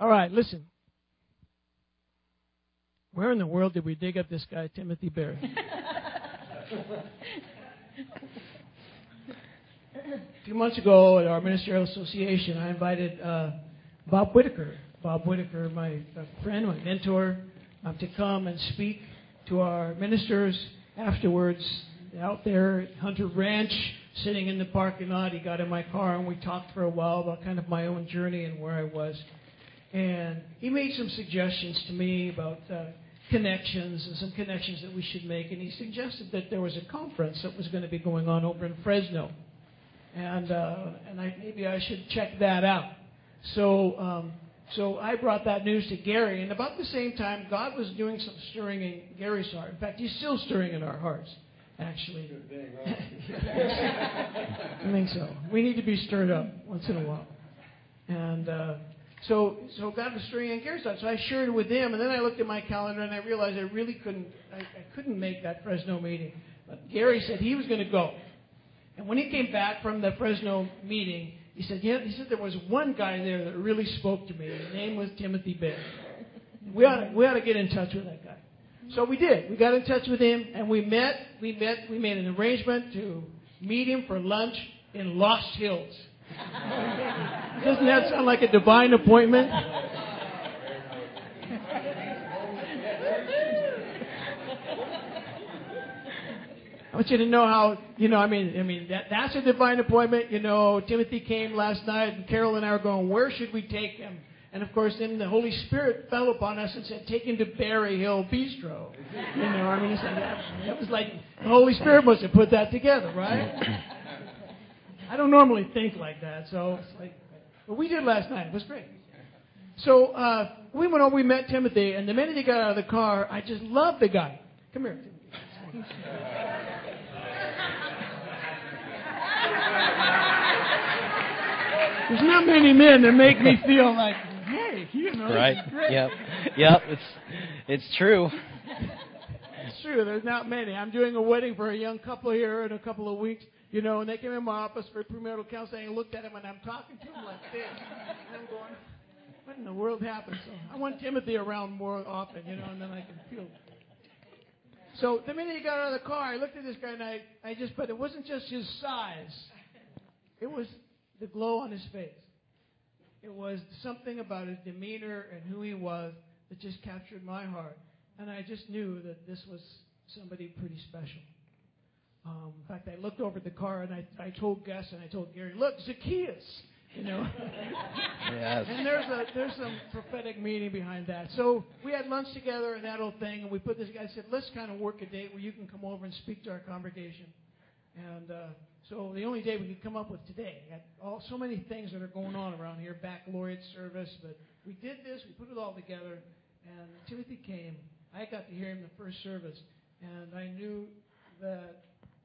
All right, listen. Where in the world did we dig up this guy, Timothy Berry? A few months ago at our ministerial association, I invited Bob Whitaker. Bob Whitaker, my friend, my mentor, to come and speak to our ministers afterwards out there at Hunter Ranch, sitting in the parking lot. He got in my car and we talked for a while about kind of my own journey and where I was. And he made some suggestions to me about connections and some connections that we should make. And he suggested that there was a conference that was going to be going on over in Fresno. And maybe I should check that out. So I brought that news to Gary, and about the same time, God was doing some stirring in Gary's heart. In fact, He's still stirring in our hearts, actually. I think so. We need to be stirred up once in a while. And so God was stirring in Gary's heart. So I shared it with him, and then I looked at my calendar, and I realized I really couldn't make that Fresno meeting. But Gary said he was going to go. And when he came back from the Fresno meeting, he said there was one guy there that really spoke to me. His name was Timothy Berry. We ought to get in touch with that guy. So we did. We got in touch with him, and we met. We made an arrangement to meet him for lunch in Lost Hills. Doesn't that sound like a divine appointment? I want you to know how, that's a divine appointment. Timothy came last night, and Carol and I were going, where should we take him? And, of course, then the Holy Spirit fell upon us and said, take him to Berry Hill Bistro. That was like the Holy Spirit must have put that together, right? I don't normally think like that, so it's like, but we did last night. It was great. So we went over, we met Timothy, and the minute he got out of the car, I just loved the guy. Come here, Timothy. There's not many men that make me feel like, hey, right? Yep. It's true. It's true. There's not many. I'm doing a wedding for a young couple here in a couple of weeks, and they came in my office for premarital counseling and looked at him, and I'm talking to him like this, and I'm going, what in the world happened? So I want Timothy around more often, and then I can feel. So the minute he got out of the car, I looked at this guy, and but it wasn't just his size. It was the glow on his face. It was something about his demeanor and who he was that just captured my heart. And I just knew that this was somebody pretty special. In fact, I looked over at the car, and I told Gus and I told Gary, look, Zacchaeus, Yes. And there's some prophetic meaning behind that. So we had lunch together and that whole thing, and we put this guy, said, let's kind of work a date where you can come over and speak to our congregation. And so the only day we could come up with today. We had so many things that are going on around here, baccalaureate service, but we did this, we put it all together, and Timothy came. I got to hear him the first service, and I knew that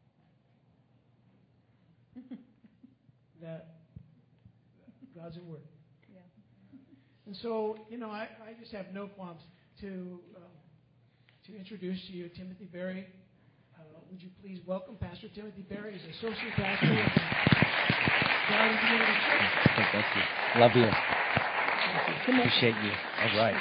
God's at work. Yeah. And so, I just have no qualms to introduce to you Timothy Berry. Would you please welcome Pastor Timothy Berry? He's associate pastor at Garden Community Church. Thank you. Love you. Appreciate you. All right.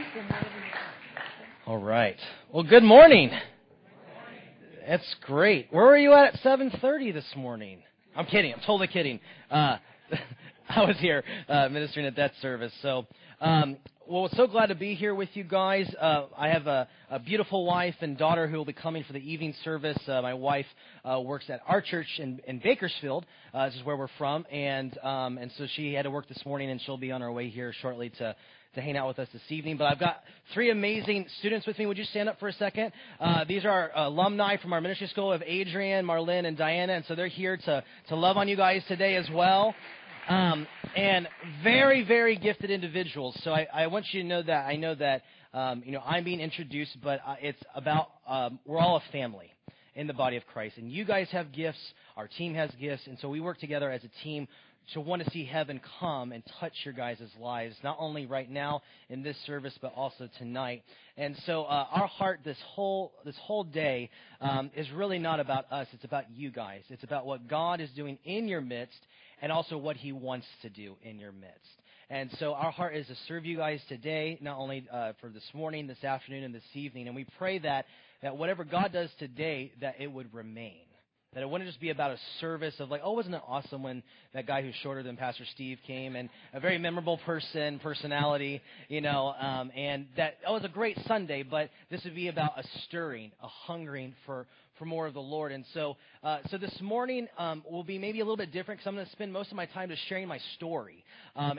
All right. Well, good morning. That's great. Where were you at 7:30 this morning? I'm kidding. I'm totally kidding. I was here ministering at that service. So, so glad to be here with you guys. I have a beautiful wife and daughter who will be coming for the evening service. My wife works at our church in Bakersfield. This is where we're from, and so she had to work this morning, and she'll be on her way here shortly to hang out with us this evening. But I've got three amazing students with me. Would you stand up for a second? These are alumni from our ministry school of Adrian, Marlene, and Diana, and so they're here to love on you guys today as well. And very, very gifted individuals. So I want you to know that. I know that I'm being introduced, but it's about we're all a family in the body of Christ. And you guys have gifts. Our team has gifts. And so we work together as a team to want to see heaven come and touch your guys' lives, not only right now in this service, but also tonight. And so our heart this whole day is really not about us. It's about you guys. It's about what God is doing in your midst and also what He wants to do in your midst. And so our heart is to serve you guys today, not only for this morning, this afternoon, and this evening. And we pray that whatever God does today, that it would remain. That it wouldn't just be about a service of like, oh, wasn't it awesome when that guy who's shorter than Pastor Steve came, and a very memorable personality, and that, oh, it was a great Sunday, but this would be about a stirring, a hungering for more of the Lord. And so this morning will be maybe a little bit different because I'm going to spend most of my time just sharing my story. I'll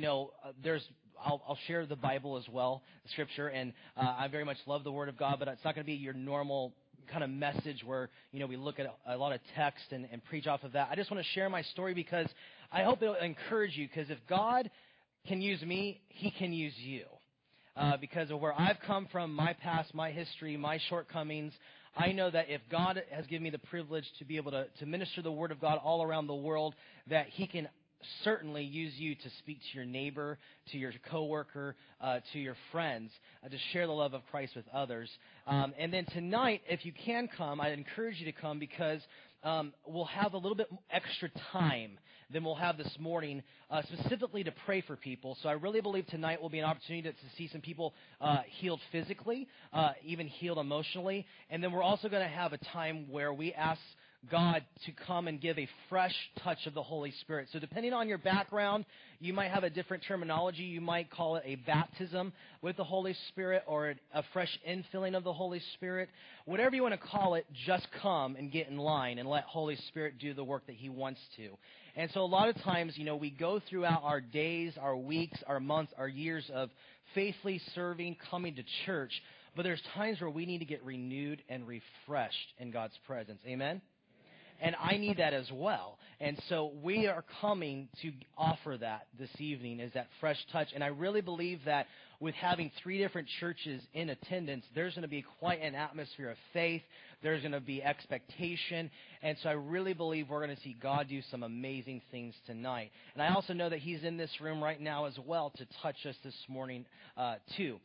share the Bible as well, the Scripture, and I very much love the Word of God, but it's not going to be your normal kind of message where, we look at a lot of text and preach off of that. I just want to share my story because I hope it'll encourage you, because if God can use me, He can use you. Because of where I've come from, my past, my history, my shortcomings, I know that if God has given me the privilege to be able to minister the Word of God all around the world, that He can certainly use you to speak to your neighbor, to your coworker, to your friends, to share the love of Christ with others. And then tonight, if you can come, I'd encourage you to come because we'll have a little bit extra time than we'll have this morning, specifically to pray for people. So I really believe tonight will be an opportunity to see some people healed physically, even healed emotionally. And then we're also going to have a time where we ask God to come and give a fresh touch of the Holy Spirit. So depending on your background, you might have a different terminology. You might call it a baptism with the Holy Spirit or a fresh infilling of the Holy Spirit. Whatever you want to call it, just come and get in line and let Holy Spirit do the work that He wants to. And so a lot of times, we go throughout our days, our weeks, our months, our years of faithfully serving, coming to church, but there's times where we need to get renewed and refreshed in God's presence. Amen? And I need that as well. And so we are coming to offer that this evening, is that fresh touch. And I really believe that with having 3 different churches in attendance, there's going to be quite an atmosphere of faith. There's going to be expectation. And so I really believe we're going to see God do some amazing things tonight. And I also know that He's in this room right now as well to touch us this morning too.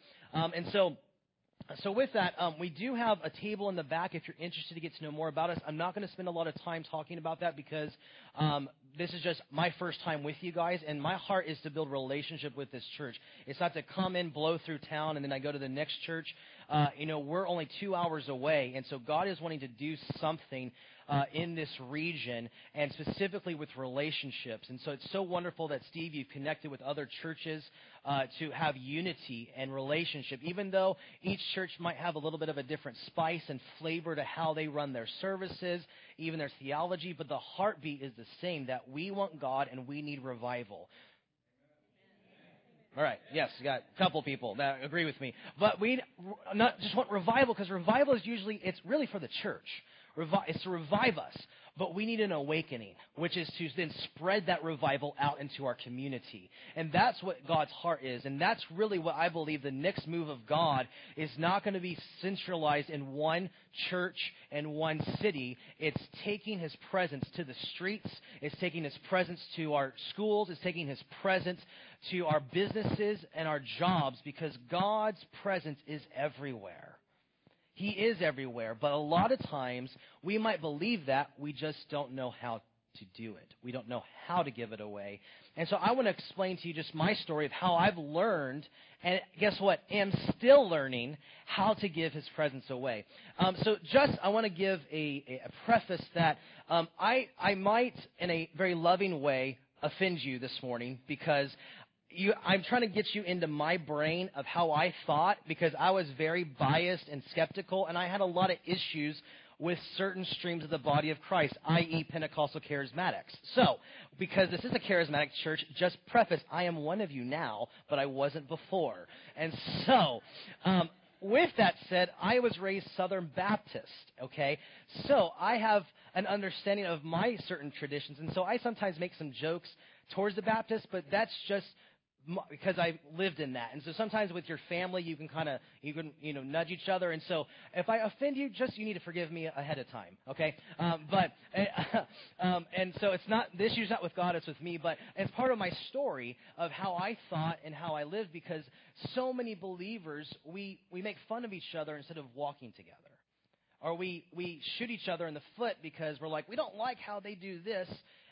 So with that, we do have a table in the back if you're interested to get to know more about us. I'm not going to spend a lot of time talking about that because this is just my first time with you guys, and my heart is to build relationship with this church. It's not to come in, blow through town, and then I go to the next church. We're only 2 hours away, and so God is wanting to do something in this region, and specifically with relationships. And so it's so wonderful that, Steve, you've connected with other churches to have unity and relationship, even though each church might have a little bit of a different spice and flavor to how they run their services, even their theology, but the heartbeat is the same, that we want God and we need revival. All right, yes, we got a couple people that agree with me. But we not just want revival, because revival is it's really for the church. It's to revive us. But we need an awakening, which is to then spread that revival out into our community. And that's what God's heart is. And that's really what I believe the next move of God is not going to be centralized in one church and one city. It's taking His presence to the streets. It's taking His presence to our schools. It's taking His presence to our businesses and our jobs, because God's presence is everywhere. He is everywhere, but a lot of times we might believe that, we just don't know how to do it. We don't know how to give it away. And so I want to explain to you just my story of how I've learned, and guess what, am still learning how to give His presence away. I want to give a preface that I might, in a very loving way, offend you this morning, because I'm trying to get you into my brain of how I thought, because I was very biased and skeptical, and I had a lot of issues with certain streams of the body of Christ, i.e. Pentecostal charismatics. So, because this is a charismatic church, just preface, I am one of you now, but I wasn't before. And so, with that said, I was raised Southern Baptist, okay? So I have an understanding of my certain traditions, and so I sometimes make some jokes towards the Baptists, but that's just because I lived in that. And so sometimes with your family, you can nudge each other. And so if I offend you, you need to forgive me ahead of time, okay? And so the issue's not with God, it's with me, but it's part of my story of how I thought and how I lived, because so many believers, we make fun of each other instead of walking together. Or we shoot each other in the foot because we're like, we don't like how they do this.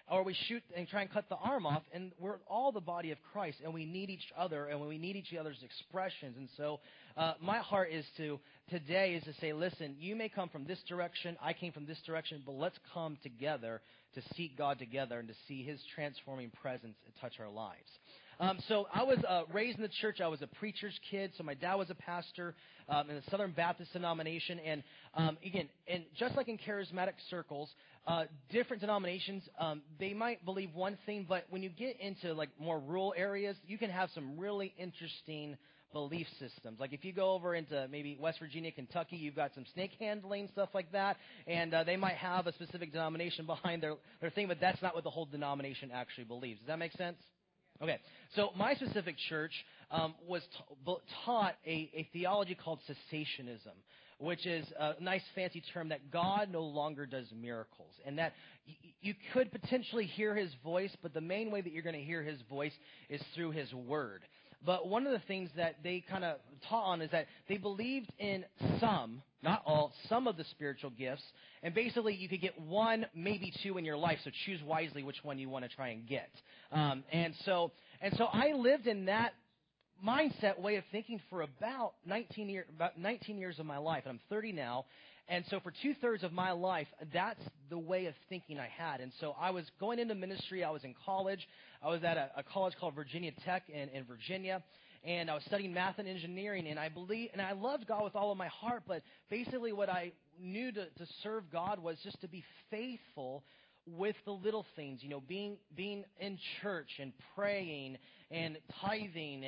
or we shoot and try and cut the arm off, and we're all the body of Christ, and we need each other, and we need each other's expressions. And so my heart is today is to say, listen, you may come from this direction, I came from this direction, but let's come together to seek God together and to see His transforming presence touch our lives. So I was raised in the church. I was a preacher's kid. So my dad was a pastor in the Southern Baptist denomination. And again, and just like in charismatic circles, different denominations, they might believe one thing, but when you get into like more rural areas, you can have some really interesting belief systems. Like if you go over into maybe West Virginia, Kentucky, you've got some snake handling, stuff like that, and they might have a specific denomination behind their thing, but that's not what the whole denomination actually believes. Does that make sense? Okay, so my specific church was taught a theology called cessationism, which is a nice fancy term that God no longer does miracles, and that you could potentially hear His voice, but the main way that you're going to hear His voice is through His Word. But one of the things that they kind of taught on is that they believed in some, not all, some of the spiritual gifts, and basically you could get one, maybe two in your life, so choose wisely which one you want to try and get. And so I lived in that mindset way of thinking for about 19 years of my life, and I'm 30 now. And so for 2/3 of my life, that's the way of thinking I had. And so I was going into ministry. I was in college. I was at a college called Virginia Tech in Virginia, and I was studying math and engineering. And I loved God with all of my heart. But basically, what I knew to serve God was just to be faithful with the little things, being in church and praying and tithing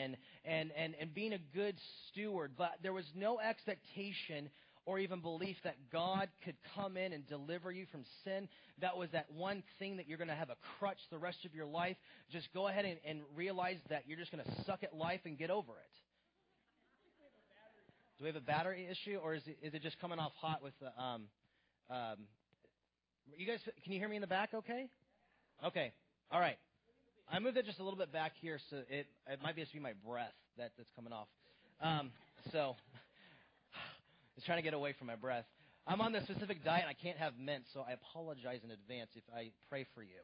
and being a good steward. But there was no expectation or even belief that God could come in and deliver you from sin. That was that one thing that you're going to have a crutch the rest of your life. Just go ahead and realize that you're just going to suck at life and get over it. Do we have a battery issue, or is it just coming off hot with the... you guys, can you hear me in the back okay? Okay. All right. I moved it just a little bit back here, so it might just be my breath that's coming off. So... Just trying to get away from my breath. I'm on this specific diet, and I can't have mint, so I apologize in advance if I pray for you.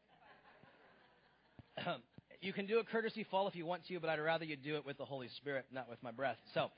You can do a courtesy fall if you want to, but I'd rather you do it with the Holy Spirit, not with my breath. So,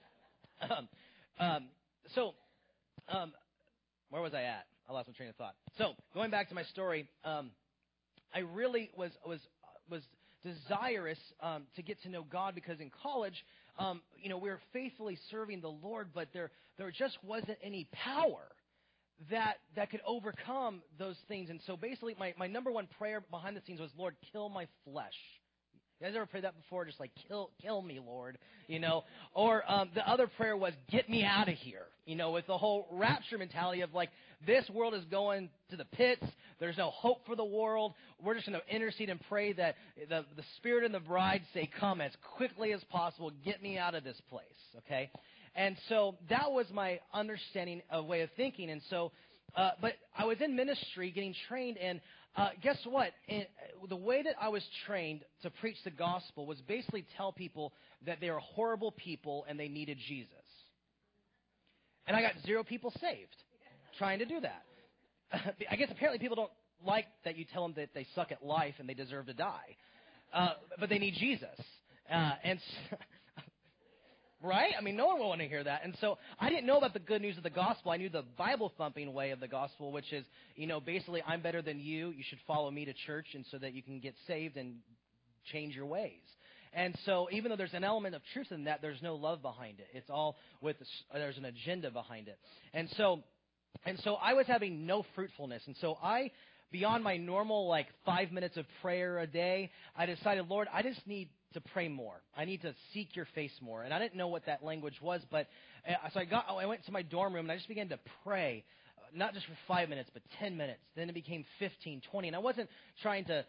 where was I at? I lost my train of thought. So, going back to my story, I really was desirous to get to know God, because in college, we were faithfully serving the Lord, but there just wasn't any power that could overcome those things. And so basically my number one prayer behind the scenes was, Lord, kill my flesh. You guys ever prayed that before? Just like, kill me, Lord, Or the other prayer was, get me out of here, with the whole rapture mentality of like, this world is going to the pits. There's no hope for the world. We're just going to intercede and pray that the Spirit and the bride say, come as quickly as possible. Get me out of this place, okay? And so that was my understanding of way of thinking. And so, but I was in ministry getting trained, and guess what? The way that I was trained to preach the gospel was basically tell people that they are horrible people and they needed Jesus. And I got 0 people saved trying to do that. I guess apparently people don't like that you tell them that they suck at life and they deserve to die. But they need Jesus. Right? I mean, no one will want to hear that. And so I didn't know about the good news of the gospel. I knew the Bible-thumping way of the gospel, which is, basically, I'm better than you. You should follow me to church, and so that you can get saved and change your ways. And so even though there's an element of truth in that, there's no love behind it. It's all there's an agenda behind it. And so I was having no fruitfulness. And so beyond my normal 5 minutes of prayer a day, I decided, Lord, I just need to pray more. I need to seek your face more. And I didn't know what that language was, but so I went to my dorm room and I just began to pray, not just for 5 minutes, but 10 minutes. Then it became 15, 20. And I wasn't trying to,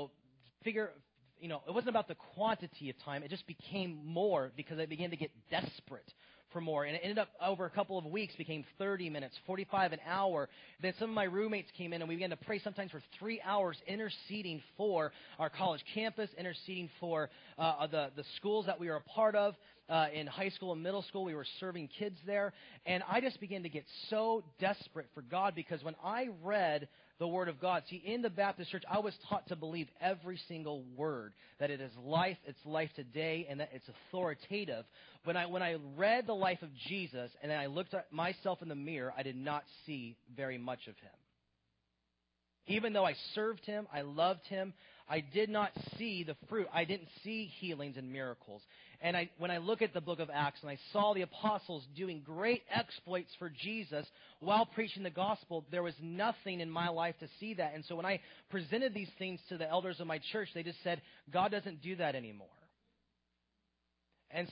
it wasn't about the quantity of time. It just became more because I began to get desperate for more. And it ended up over a couple of weeks, became 30 minutes, 45, an hour. Then some of my roommates came in and we began to pray sometimes for 3 hours, interceding for our college campus, interceding for the schools that we were a part of. In high school and middle school, we were serving kids there. And I just began to get so desperate for God, because when I read the Word of God. See, in the Baptist church, I was taught to believe every single word, that it is life, it's life today, and that it's authoritative. When I read the life of Jesus and then I looked at myself in the mirror, I did not see very much of him. Even though I served him, I loved him, I did not see the fruit. I didn't see healings and miracles. And when I look at the book of Acts and I saw the apostles doing great exploits for Jesus while preaching the gospel, there was nothing in my life to see that. And so when I presented these things to the elders of my church, they just said, God doesn't do that anymore. And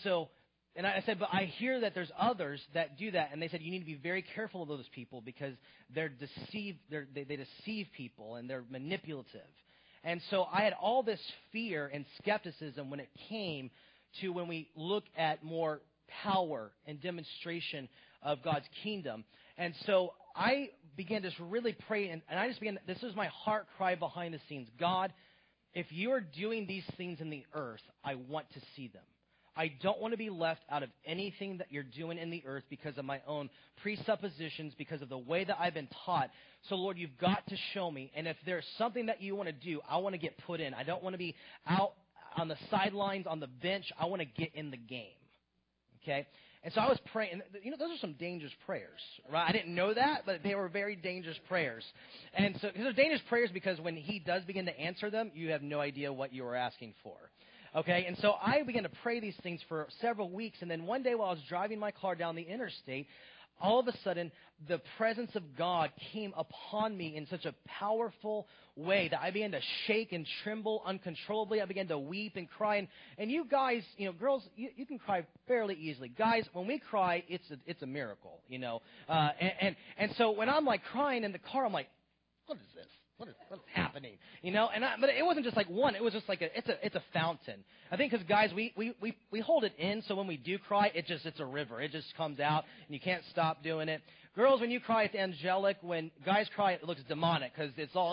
I said, but I hear that there's others that do that. And they said, you need to be very careful of those people because they're deceived. They deceive people and they're manipulative. And so I had all this fear and skepticism when it came to when we look at more power and demonstration of God's kingdom. And so I began to really pray, and I just began, this was my heart cry behind the scenes. God, if you are doing these things in the earth, I want to see them. I don't want to be left out of anything that you're doing in the earth because of my own presuppositions, because of the way that I've been taught. So, Lord, you've got to show me. And if there's something that you want to do, I want to get put in. I don't want to be out on the sidelines, on the bench. I want to get in the game. Okay? And so I was praying. You know, those are some dangerous prayers, right? I didn't know that, but they were very dangerous prayers. And so they're dangerous prayers because when he does begin to answer them, you have no idea what you were asking for. Okay, and so I began to pray these things for several weeks, and then one day while I was driving my car down the interstate, all of a sudden, the presence of God came upon me in such a powerful way that I began to shake and tremble uncontrollably. I began to weep and cry. And you guys, you know, girls, you can cry fairly easily. Guys, when we cry, it's a miracle, you know. And so when I'm like crying in the car, I'm like, what is this? What's happening? You know, but it wasn't just like one. It was just like it's a fountain. I think because guys, we hold it in, so when we do cry, it's a river. It just comes out, and you can't stop doing it. Girls, when you cry, it's angelic. When guys cry, it looks demonic because it's all.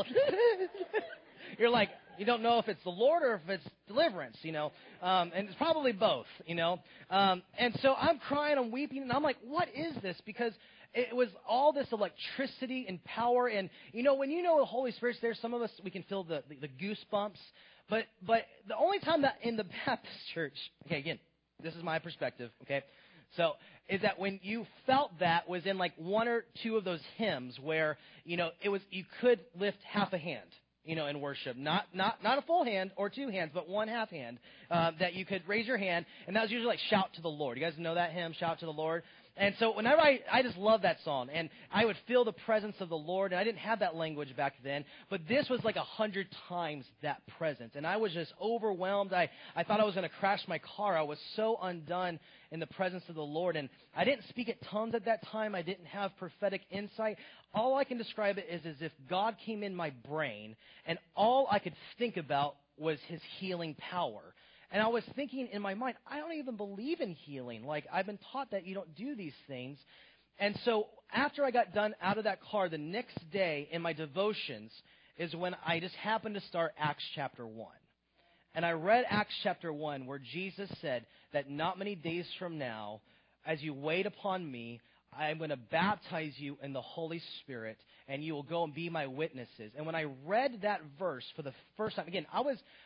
You're like, you don't know if it's the Lord or if it's deliverance, you know, and it's probably both, you know. And so I'm crying, I'm weeping, and I'm like, what is this? Because it was all this electricity and power. And, you know, when you know the Holy Spirit's there, some of us, we can feel the goosebumps. But the only time that in the Baptist church, okay, again, this is my perspective, okay, so is that when you felt that was in like one or two of those hymns where, you know, it was, you could lift half a hand, you know, in worship. Not a full hand or two hands, but one half hand, that you could raise your hand. And that was usually like Shout to the Lord. You guys know that hymn, Shout to the Lord? And so whenever I just love that song, and I would feel the presence of the Lord, and I didn't have that language back then, but this was like 100 times that presence. And I was just overwhelmed. I thought I was going to crash my car. I was so undone in the presence of the Lord. And I didn't speak at tongues at that time. I didn't have prophetic insight. All I can describe it is as if God came in my brain, and all I could think about was his healing power. And I was thinking in my mind, I don't even believe in healing. Like, I've been taught that you don't do these things. And so after I got done out of that car, the next day in my devotions is when I just happened to start Acts chapter 1. And I read Acts chapter 1 where Jesus said that not many days from now, as you wait upon me, I'm going to baptize you in the Holy Spirit, and you will go and be my witnesses. And when I read that verse for the first time, again,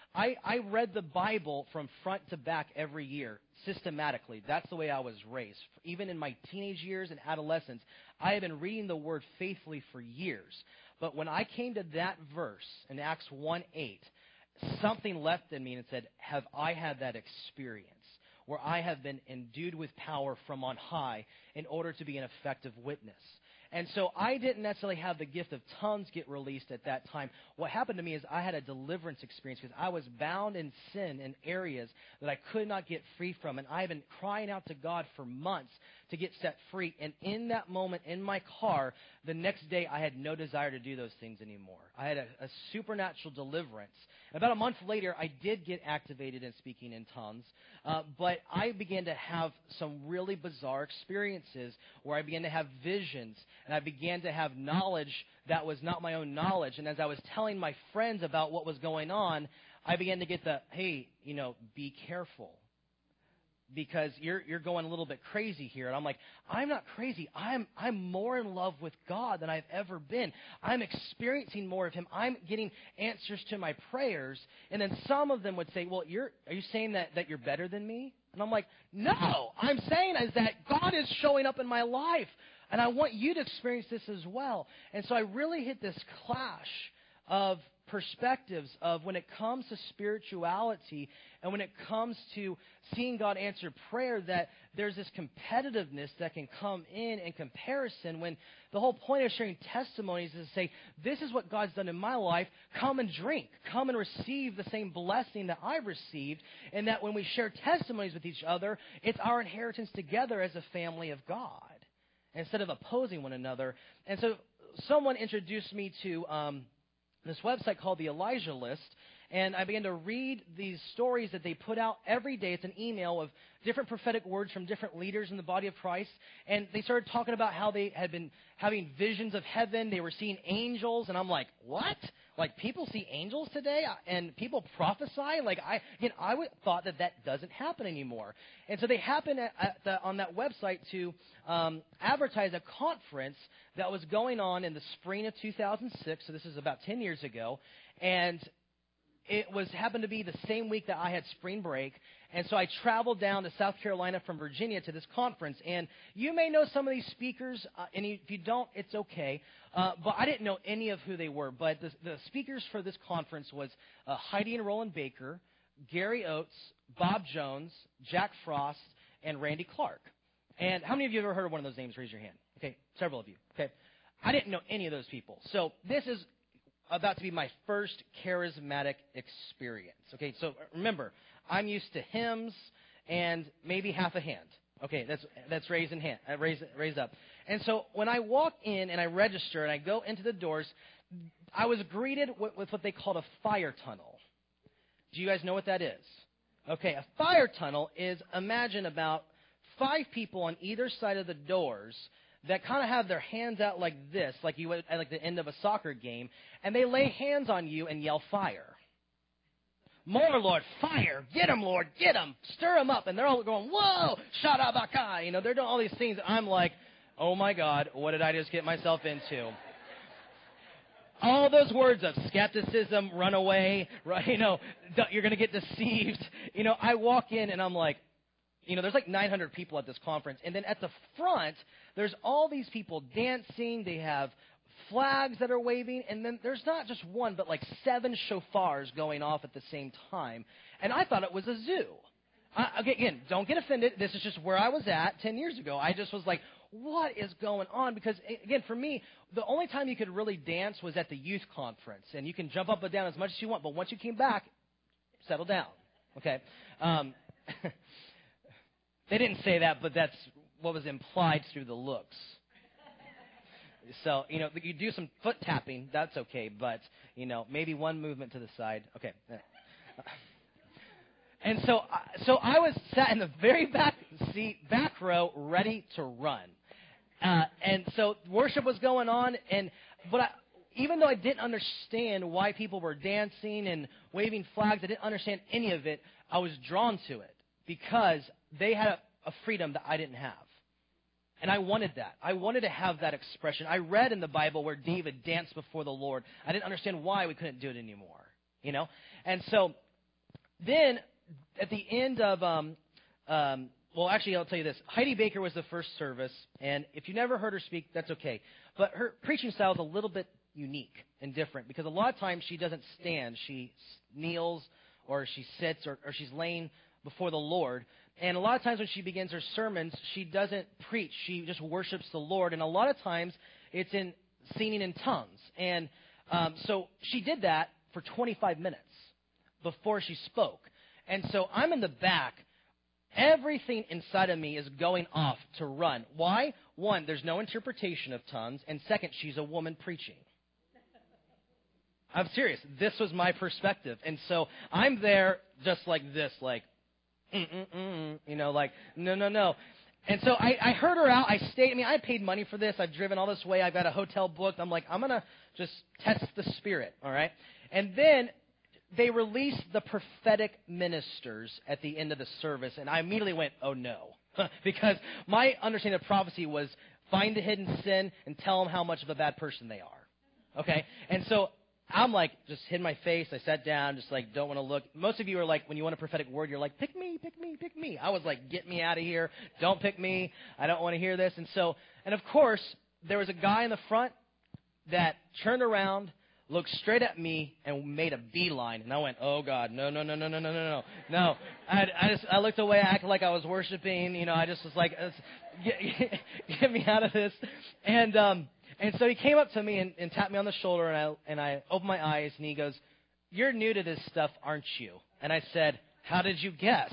I read the Bible from front to back every year, systematically. That's the way I was raised. Even in my teenage years and adolescence, I had been reading the Word faithfully for years. But when I came to that verse in Acts 1:8, something left in me and said, have I had that experience where I have been endued with power from on high in order to be an effective witness? And so I didn't necessarily have the gift of tongues get released at that time. What happened to me is I had a deliverance experience because I was bound in sin in areas that I could not get free from. And I had been crying out to God for months to get set free. And in that moment in my car, the next day I had no desire to do those things anymore. I had a supernatural deliverance. And about a month later, I did get activated in speaking in tongues. But I began to have some really bizarre experiences where I began to have visions. And I began to have knowledge that was not my own knowledge. And as I was telling my friends about what was going on, I began to get the, hey, you know, be careful. because you're going a little bit crazy here. And I'm like, I'm not crazy. I'm more in love with God than I've ever been. I'm experiencing more of Him. I'm getting answers to my prayers. And then some of them would say, well, are you saying that you're better than me? And I'm like, no, I'm saying is that God is showing up in my life. And I want you to experience this as well. And so I really hit this clash of perspectives of when it comes to spirituality and when it comes to seeing God answer prayer, that there's this competitiveness that can come in comparison, when the whole point of sharing testimonies is to say, this is what God's done in my life. Come and drink. Come and receive the same blessing that I've received. And that when we share testimonies with each other, it's our inheritance together as a family of God, instead of opposing one another. And so someone introduced me to this website called the Elijah List, and I began to read these stories that they put out every day. It's an email of different prophetic words from different leaders in the body of Christ, and they started talking about how they had been having visions of heaven. They were seeing angels, and I'm like, what? Like, people see angels today, and people prophesy? Like, I would thought that doesn't happen anymore. And so they happened on that website to advertise a conference that was going on in the spring of 2006. So this is about 10 years ago. And it happened to be the same week that I had spring break. And so I traveled down to South Carolina from Virginia to this conference. And you may know some of these speakers, and if you don't, it's okay. But I didn't know any of who they were. But the speakers for this conference was Heidi and Roland Baker, Gary Oates, Bob Jones, Jack Frost, and Randy Clark. And how many of you have ever heard of one of those names? Raise your hand. Okay, several of you. Okay, I didn't know any of those people. So this is about to be my first charismatic experience. Okay, so remember, I'm used to hymns and maybe half a hand. Okay, that's raising hand, raise up. And so when I walk in and I register and I go into the doors, I was greeted with what they called a fire tunnel. Do you guys know what that is? Okay, a fire tunnel is, imagine about 5 people on either side of the doors that kind of have their hands out like this, like you would at like the end of a soccer game, and they lay hands on you and yell fire. More, Lord, fire! Get him, Lord, get him! Stir him up! And they're all going, whoa! Shadabaka! You know, they're doing all these things. I'm like, oh my God, what did I just get myself into? All those words of skepticism, run away, right? You know, you're going to get deceived. You know, I walk in and I'm like, you know, there's like 900 people at this conference. And then at the front, there's all these people dancing. They have flags that are waving. And then there's not just one, but like 7 shofars going off at the same time. And I thought it was a zoo. Again, don't get offended. This is just where I was at 10 years ago. I just was like, what is going on? Because, again, for me, the only time you could really dance was at the youth conference. And you can jump up and down as much as you want. But once you came back, settle down. Okay? They didn't say that, but that's what was implied through the looks. So, you know, you do some foot tapping, that's okay, but, you know, maybe one movement to the side. Okay. And so I was sat in the very back row, ready to run. And so worship was going on, but even though I didn't understand why people were dancing and waving flags, I didn't understand any of it, I was drawn to it because they had a freedom that I didn't have. And I wanted that. I wanted to have that expression. I read in the Bible where David danced before the Lord. I didn't understand why we couldn't do it anymore, you know? And so then at the end of, well, actually, I'll tell you this. Heidi Baker was the first service, and if you never heard her speak, that's okay. But her preaching style is a little bit unique and different because a lot of times she doesn't stand. She kneels or she sits or she's laying before the Lord. And a lot of times when she begins her sermons, she doesn't preach. She just worships the Lord. And a lot of times it's in singing in tongues. And so she did that for 25 minutes before she spoke. And so I'm in the back. Everything inside of me is going off to run. Why? One, there's no interpretation of tongues. And second, she's a woman preaching. I'm serious. This was my perspective. And so I'm there just like this, like, you know, like, no. And so I heard her out. I stayed. I mean, I paid money for this. I've driven all this way. I've got a hotel booked. I'm like, I'm going to just test the spirit, all right? And then they released the prophetic ministers at the end of the service, and I immediately went, oh no. Because my understanding of prophecy was find a hidden sin and tell them how much of a bad person they are. Okay? And so I'm like, just hid my face. I sat down, just like, don't want to look. Most of you are like, when you want a prophetic word, you're like, pick me, pick me, pick me. I was like, get me out of here. Don't pick me. I don't want to hear this. And of course, there was a guy in the front that turned around, looked straight at me, and made a beeline. And I went, oh, God, no. No. I looked away. I acted like I was worshiping. I just was like, get me out of this. And so he came up to me and tapped me on the shoulder, and I opened my eyes, and he goes, you're new to this stuff, aren't you? And I said, how did you guess?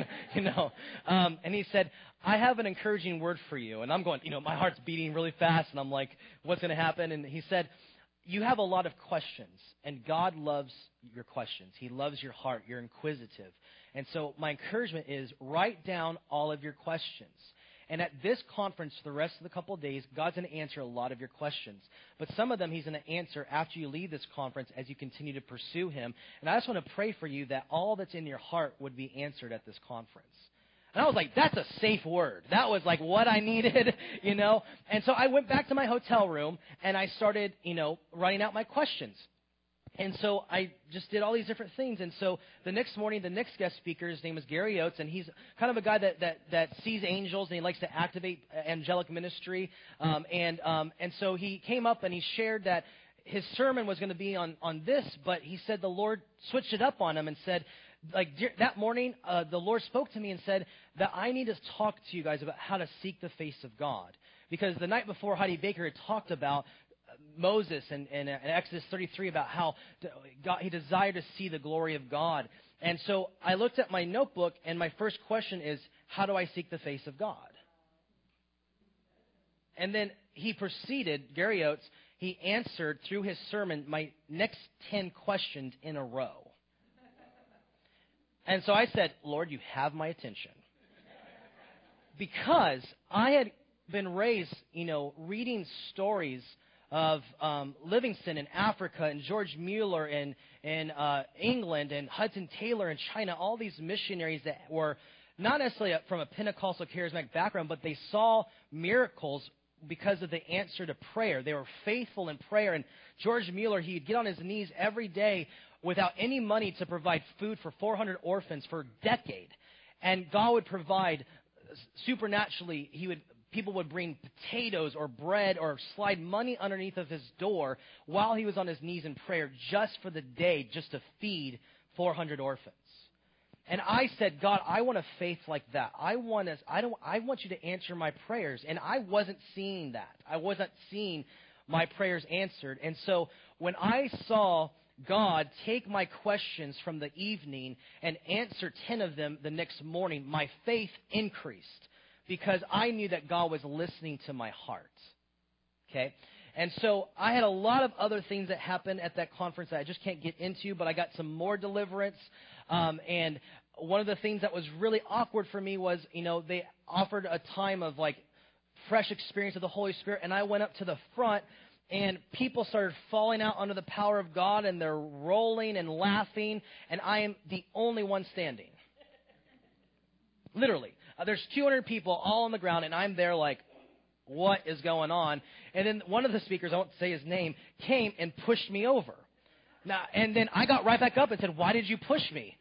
And he said, I have an encouraging word for you. And I'm going, my heart's beating really fast, and I'm like, what's going to happen? And he said, you have a lot of questions, and God loves your questions. He loves your heart. You're inquisitive. And so my encouragement is write down all of your questions. And at this conference, for the rest of the couple of days, God's going to answer a lot of your questions. But some of them He's going to answer after you leave this conference as you continue to pursue Him. And I just want to pray for you that all that's in your heart would be answered at this conference. And I was like, that's a safe word. That was like what I needed, And so I went back to my hotel room, and I started, writing out my questions. And so I just did all these different things. And so the next morning, the next guest speaker, his name is Gary Oates, and he's kind of a guy that sees angels, and he likes to activate angelic ministry. And so he came up and he shared that his sermon was going to be on this, but he said the Lord switched it up on him and said, that morning, the Lord spoke to me and said that I need to talk to you guys about how to seek the face of God. Because the night before, Heidi Baker had talked about Moses and Exodus 33 about how he desired to see the glory of God. And so I looked at my notebook, and my first question is, how do I seek the face of God? And then he proceeded, Gary Oates, he answered through his sermon my next 10 questions in a row. And so I said, Lord, you have my attention. Because I had been raised, reading stories of Livingston in Africa and George Mueller in England and Hudson Taylor in China, all these missionaries that were not necessarily from a Pentecostal charismatic background, but they saw miracles because of the answer to prayer. They were faithful in prayer. And George Mueller, he'd get on his knees every day without any money to provide food for 400 orphans for a decade. And God would provide supernaturally. People would bring potatoes or bread or slide money underneath of his door while he was on his knees in prayer just for the day, just to feed 400 orphans. And I said, God, I want a faith like that. I want you to answer my prayers. And I wasn't seeing that. I wasn't seeing my prayers answered. And so when I saw God take my questions from the evening and answer 10 of them the next morning, my faith increased because I knew that God was listening to my heart. Okay? And so I had a lot of other things that happened at that conference that I just can't get into, but I got some more deliverance. And one of the things that was really awkward for me was, they offered a time of like fresh experience of the Holy Spirit, and I went up to the front, and people started falling out under the power of God, and they're rolling and laughing, and I am the only one standing. Literally. There's 200 people all on the ground, and I'm there like, what is going on? And then one of the speakers, I won't say his name, came and pushed me over. Now, and then I got right back up and said, why did you push me?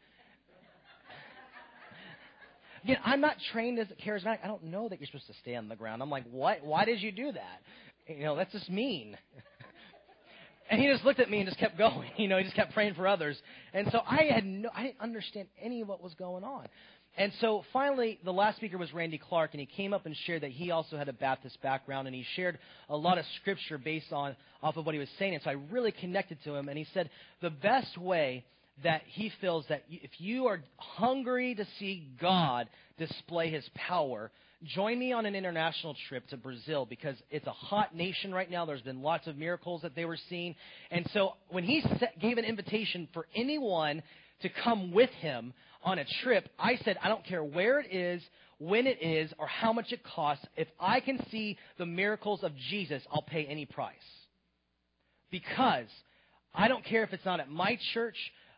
Again, I'm not trained as a charismatic. I don't know that you're supposed to stay on the ground. I'm like, what? Why did you do that? That's just mean. And he just looked at me and just kept going. He just kept praying for others. And so I didn't understand any of what was going on. And so finally, the last speaker was Randy Clark, and he came up and shared that he also had a Baptist background, and he shared a lot of scripture based off of what he was saying. And so I really connected to him, and he said the best way that he feels that if you are hungry to see God display His power, join me on an international trip to Brazil, because it's a hot nation right now. There's been lots of miracles that they were seeing. And so when he gave an invitation for anyone to come with him on a trip, I said, I don't care where it is, when it is, or how much it costs. If I can see the miracles of Jesus, I'll pay any price. Because I don't care if it's not at my church,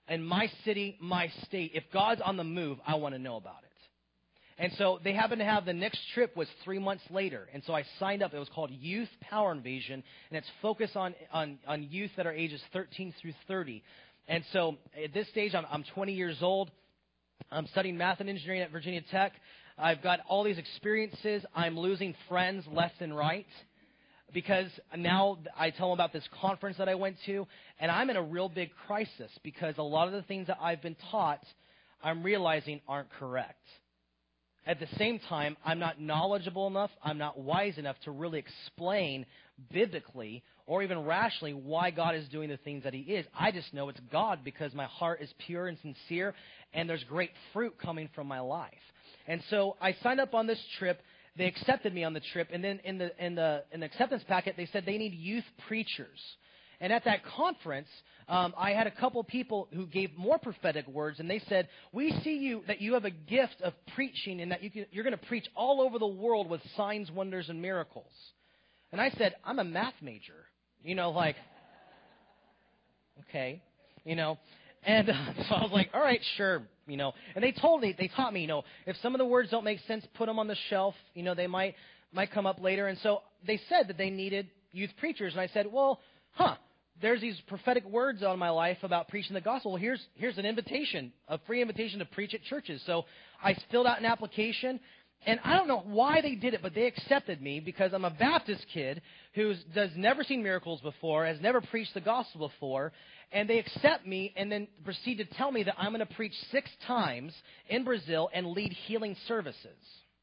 in my city, my state. If God's on the move, I want to know about it. And so they happened to have the next trip was 3 months later. And so I signed up. It was called Youth Power Invasion, and it's focused on youth that are ages 13 through 30. And so at this stage, I'm 20 years old. I'm studying math and engineering at Virginia Tech. I've got all these experiences. I'm losing friends left and right because now I tell them about this conference that I went to, and I'm in a real big crisis because a lot of the things that I've been taught, I'm realizing aren't correct. At the same time, I'm not knowledgeable enough, I'm not wise enough to really explain biblically or even rationally why God is doing the things that he is. I just know it's God because my heart is pure and sincere, and there's great fruit coming from my life. And so I signed up on this trip. They accepted me on the trip, and then in the acceptance packet, they said they need youth preachers. And at that conference, I had a couple people who gave more prophetic words, and they said, we see that you have a gift of preaching and that you're going to preach all over the world with signs, wonders, and miracles. And I said, I'm a math major. Okay, And so I was like, all right, sure, And they taught me, if some of the words don't make sense, put them on the shelf. They might come up later. And so they said that they needed youth preachers. And I said, well, there's these prophetic words on my life about preaching the gospel. Well, here's an invitation, a free invitation to preach at churches. So I filled out an application, and I don't know why they did it, but they accepted me because I'm a Baptist kid who's never seen miracles before, has never preached the gospel before, and they accept me and then proceed to tell me that I'm going to preach 6 times in Brazil and lead healing services.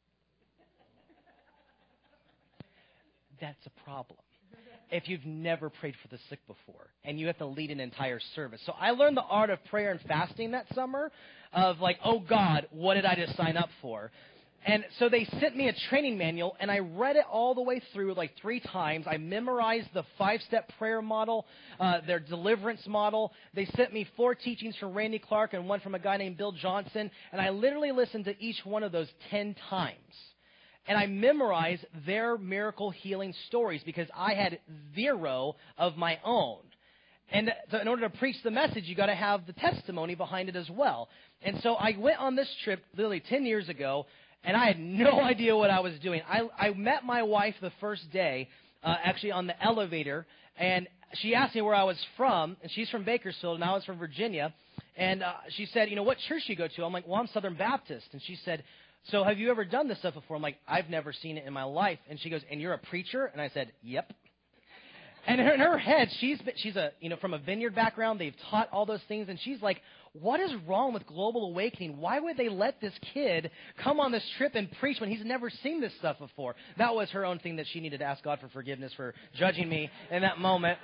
That's a problem if you've never prayed for the sick before and you have to lead an entire service. So I learned the art of prayer and fasting that summer of like, oh God, what did I just sign up for? And so they sent me a training manual, and I read it all the way through like 3 times. I memorized the 5-step prayer model, their deliverance model. They sent me 4 teachings from Randy Clark and 1 from a guy named Bill Johnson, and I literally listened to each one of those 10 times. And I memorized their miracle healing stories because I had 0 of my own. And so in order to preach the message, you got to have the testimony behind it as well. And so I went on this trip literally 10 years ago, and I had no idea what I was doing. I met my wife the first day, actually on the elevator, and she asked me where I was from, and she's from Bakersfield, and I was from Virginia. And she said, what church do you go to? I'm like, well, I'm Southern Baptist. And she said, so have you ever done this stuff before? I'm like, I've never seen it in my life. And she goes, and you're a preacher? And I said, yep. And in her head, she's a from a vineyard background. They've taught all those things, and she's like, what is wrong with Global Awakening? Why would they let this kid come on this trip and preach when he's never seen this stuff before? That was her own thing that she needed to ask God for forgiveness for judging me in that moment.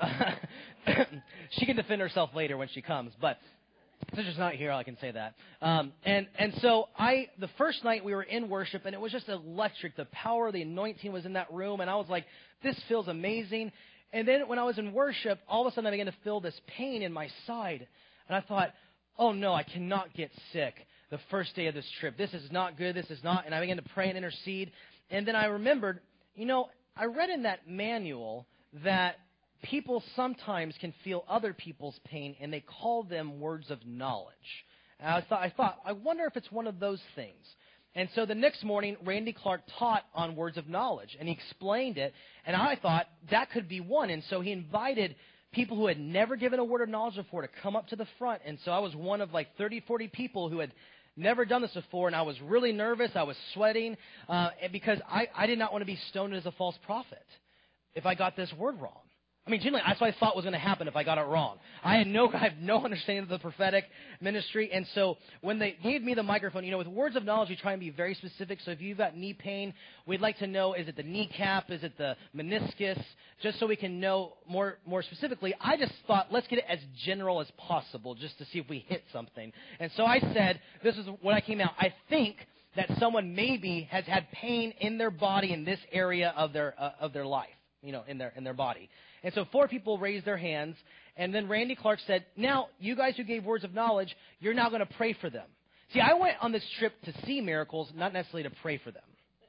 She can defend herself later when she comes, but since she's not here, I can say that. And so the first night we were in worship, and it was just electric. The power of the anointing was in that room, and I was like, this feels amazing. And then when I was in worship, all of a sudden I began to feel this pain in my side. And I thought, oh no, I cannot get sick the first day of this trip. This is not good. This is not. And I began to pray and intercede. And then I remembered, I read in that manual that people sometimes can feel other people's pain, and they call them words of knowledge. And I thought, I wonder if it's one of those things. And so the next morning, Randy Clark taught on words of knowledge, and he explained it. And I thought that could be one. And so he invited people who had never given a word of knowledge before to come up to the front. And so I was one of like 30, 40 people who had never done this before, and I was really nervous. I was sweating because I did not want to be stoned as a false prophet if I got this word wrong. I mean, generally, that's what I thought was going to happen if I got it wrong. I have no understanding of the prophetic ministry. And so when they gave me the microphone, with words of knowledge, we try and be very specific. So if you've got knee pain, we'd like to know, is it the kneecap? Is it the meniscus? Just so we can know more specifically. I just thought, let's get it as general as possible just to see if we hit something. And so I said, this is what I came out. I think that someone maybe has had pain in their body in this area of their life, in their body. And so 4 people raised their hands, and then Randy Clark said, now, you guys who gave words of knowledge, you're now going to pray for them. See, I went on this trip to see miracles, not necessarily to pray for them.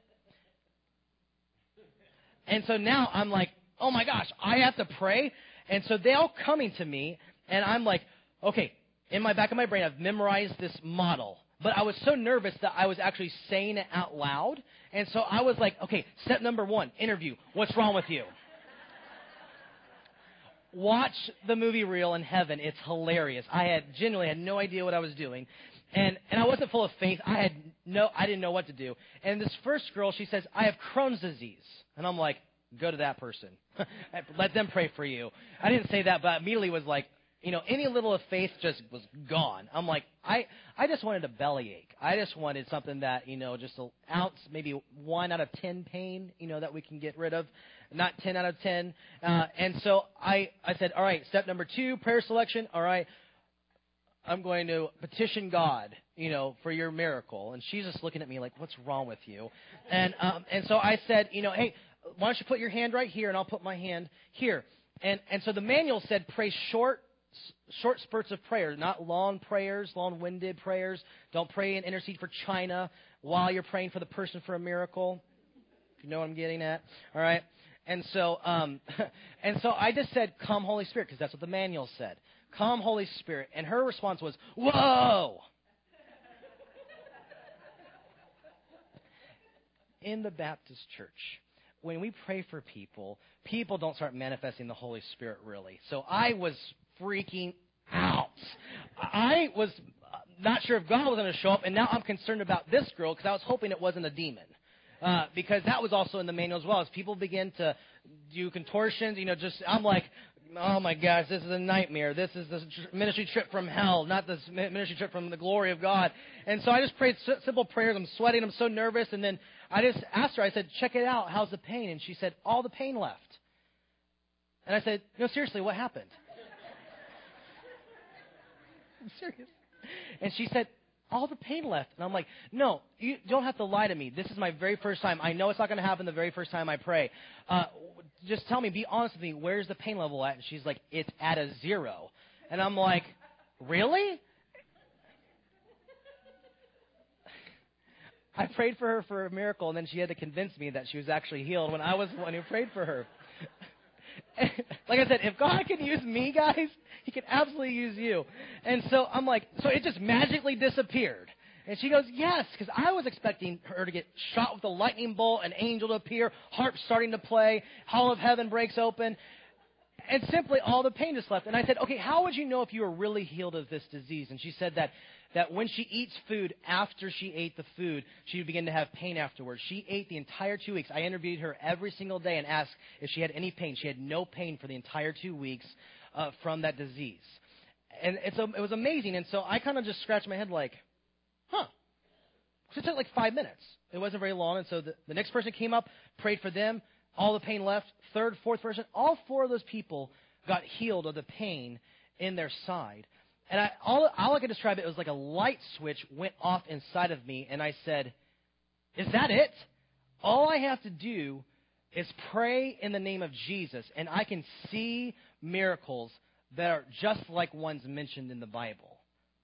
And so now I'm like, oh my gosh, I have to pray? And so they're all coming to me, and I'm like, okay, in my back of my brain, I've memorized this model. But I was so nervous that I was actually saying it out loud. And so I was like, okay, step number 1, interview. What's wrong with you? Watch the movie Reel in Heaven. It's hilarious. I genuinely had no idea what I was doing. And I wasn't full of faith. I didn't know what to do. And this first girl, she says, I have Crohn's disease. And I'm like, go to that person. Let them pray for you. I didn't say that, but immediately was like, any little of faith just was gone. I'm like, I just wanted a bellyache. I just wanted something that, just an ounce, maybe 1 out of 10 pain, that we can get rid of, not 10 out of 10. And so I said, all right, step number 2, prayer selection. All right, I'm going to petition God, for your miracle. And she's just looking at me like, what's wrong with you? And so I said, hey, why don't you put your hand right here and I'll put my hand here. And so the manual said pray short spurts of prayer, not long prayers, long-winded prayers. Don't pray and intercede for China while you're praying for the person for a miracle. If you know what I'm getting at. All right. And so I just said, come Holy Spirit, because that's what the manual said. Come Holy Spirit. And her response was, whoa. In the Baptist church, when we pray for people don't start manifesting the Holy Spirit really. So I was freaking out. I was not sure if God was going to show up, and now I'm concerned about this girl because I was hoping it wasn't a demon. Because that was also in the manual as well. As people begin to do contortions, I'm like, oh my gosh, this is a nightmare. This is the ministry trip from hell, not the ministry trip from the glory of God. And so I just prayed simple prayers. I'm sweating. I'm so nervous. And then I just asked her, I said, check it out. How's the pain? And she said, all the pain left. And I said, no, seriously, what happened? I'm serious. And she said, all the pain left. And I'm like, no, you don't have to lie to me. This is my very first time. I know it's not going to happen the very first time I pray. Just tell me, be honest with me, where's the pain level at? And she's like, it's at a 0. And I'm like, really? I prayed for her for a miracle, and then she had to convince me that she was actually healed when I was the one who prayed for her. Like I said, if God can use me, guys, He can absolutely use you. And so I'm like, so it just magically disappeared. And she goes, yes, because I was expecting her to get shot with a lightning bolt, an angel to appear, harp starting to play, hall of heaven breaks open, and simply all the pain just left. And I said, okay, how would you know if you were really healed of this disease? And she said that when she eats food, after she ate the food, she would begin to have pain afterwards. She ate the entire 2 weeks. I interviewed her every single day and asked if she had any pain. She had no pain for the entire 2 weeks from that disease. And it was amazing. And so I kind of just scratched my head like, huh. It took like 5 minutes. It wasn't very long. And so the next person came up, prayed for them. All the pain left. Third, fourth person. All 4 of those people got healed of the pain in their side. And all I could describe it was like a light switch went off inside of me. And I said, is that it? All I have to do is pray in the name of Jesus. And I can see miracles that are just like ones mentioned in the Bible.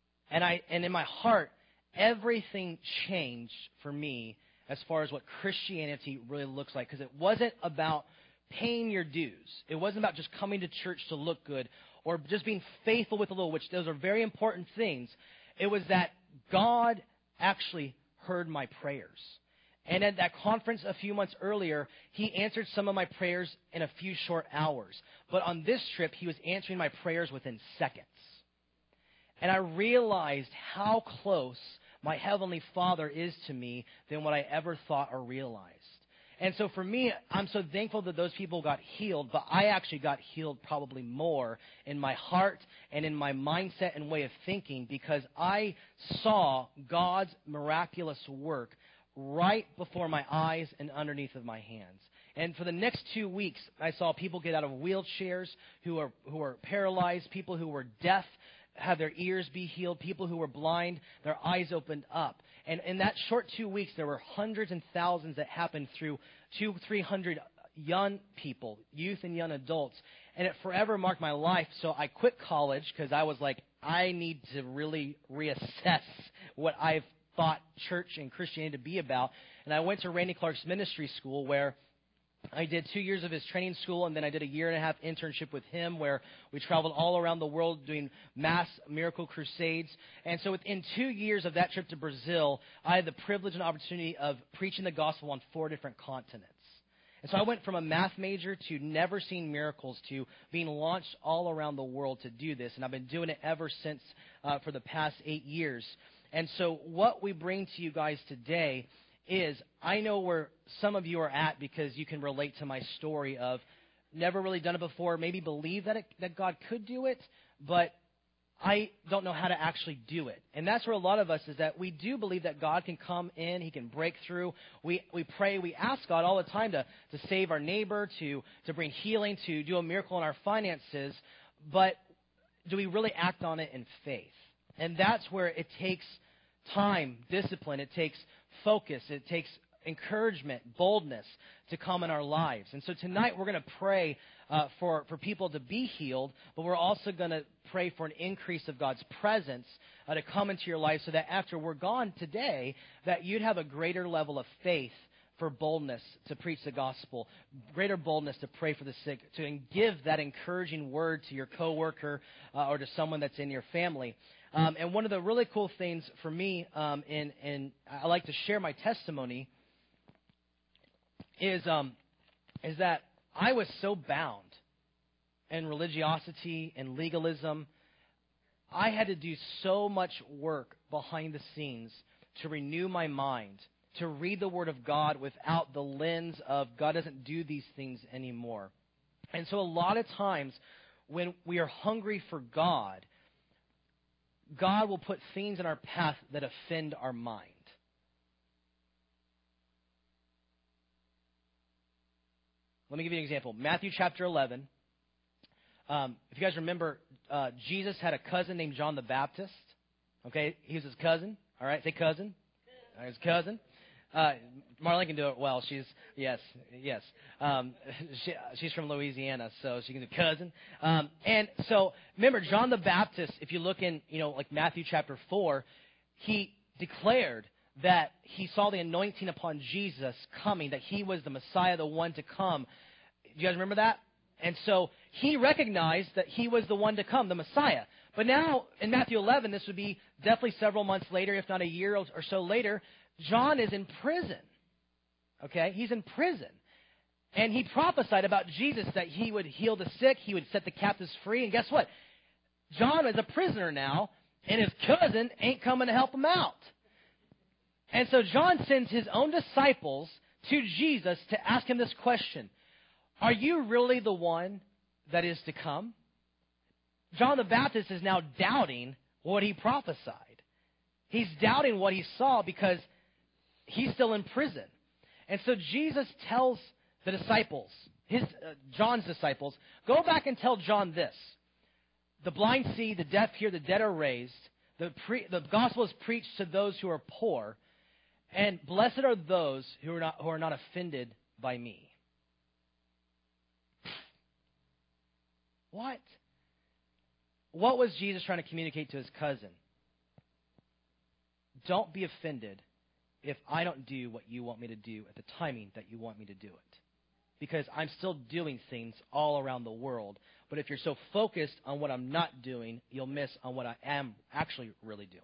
And in my heart, everything changed for me as far as what Christianity really looks like. Because it wasn't about paying your dues. It wasn't about just coming to church to look good or just being faithful with a little, which those are very important things. It was that God actually heard my prayers. And at that conference a few months earlier, He answered some of my prayers in a few short hours. But on this trip, He was answering my prayers within seconds. And I realized how close my Heavenly Father is to me than what I ever thought or realized. And so for me, I'm so thankful that those people got healed, but I actually got healed probably more in my heart and in my mindset and way of thinking because I saw God's miraculous work right before my eyes and underneath of my hands. And for the next 2 weeks, I saw people get out of wheelchairs who are paralyzed, people who were deaf, have their ears be healed, people who were blind, their eyes opened up. And in that short 2 weeks, there were hundreds and thousands that happened through 200-300 young people, youth and young adults. And it forever marked my life. So I quit college because I was like, I need to really reassess what I've thought church and Christianity to be about. And I went to Randy Clark's ministry school where I did 2 years of his training school, and then I did a 1.5 year internship with him where we traveled all around the world doing mass miracle crusades. And so within 2 years of that trip to Brazil, I had the privilege and opportunity of preaching the gospel on 4 different continents. And so I went from a math major to never seeing miracles to being launched all around the world to do this. And I've been doing it ever since for the past 8 years. And so what we bring to you guys today is, I know where some of you are at because you can relate to my story of never really done it before, maybe believe that God could do it, but I don't know how to actually do it. And that's where a lot of us is that we do believe that God can come in, He can break through. We pray, we ask God all the time to save our neighbor, to bring healing, to do a miracle in our finances, but do we really act on it in faith? And that's where it takes time, discipline, it takes focus, it takes encouragement, boldness to come in our lives. And so tonight we're going to pray for people to be healed, but we're also going to pray for an increase of God's presence to come into your life so that after we're gone today, that you'd have a greater level of faith for boldness to preach the gospel, greater boldness to pray for the sick, to give that encouraging word to your coworker or to someone that's in your family. And one of the really cool things for me, and I like to share my testimony, is that I was so bound in religiosity and legalism. I had to do so much work behind the scenes to renew my mind, to read the Word of God without the lens of God doesn't do these things anymore. And so a lot of times when we are hungry for God, God will put things in our path that offend our mind. Let me give you an example. Matthew chapter 11. If you guys remember, Jesus had a cousin named John the Baptist. Okay, he was his cousin. All right, say cousin. His cousin. Marlene can do it well. She's from Louisiana, so she can do cousin. And so remember, John the Baptist, if you look in, like Matthew chapter 4, he declared that he saw the anointing upon Jesus coming, that he was the Messiah, the one to come. Do you guys remember that? And so he recognized that he was the one to come, the Messiah. But now in Matthew 11, this would be definitely several months later, if not a year or so later, John is in prison. Okay? He's in prison. And he prophesied about Jesus that he would heal the sick, he would set the captives free. And guess what? John is a prisoner now, and his cousin ain't coming to help him out. And so John sends his own disciples to Jesus to ask him this question: are you really the one that is to come? John the Baptist is now doubting what he prophesied. He's doubting what he saw because he's still in prison. And so Jesus tells the disciples, John's disciples, go back and tell John this: the blind see, the deaf hear, the dead are raised, the gospel is preached to those who are poor, and blessed are those who are not offended by me. What? What was Jesus trying to communicate to his cousin? Don't be offended if I don't do what you want me to do at the timing that you want me to do it. Because I'm still doing things all around the world. But if you're so focused on what I'm not doing, you'll miss on what I am actually really doing.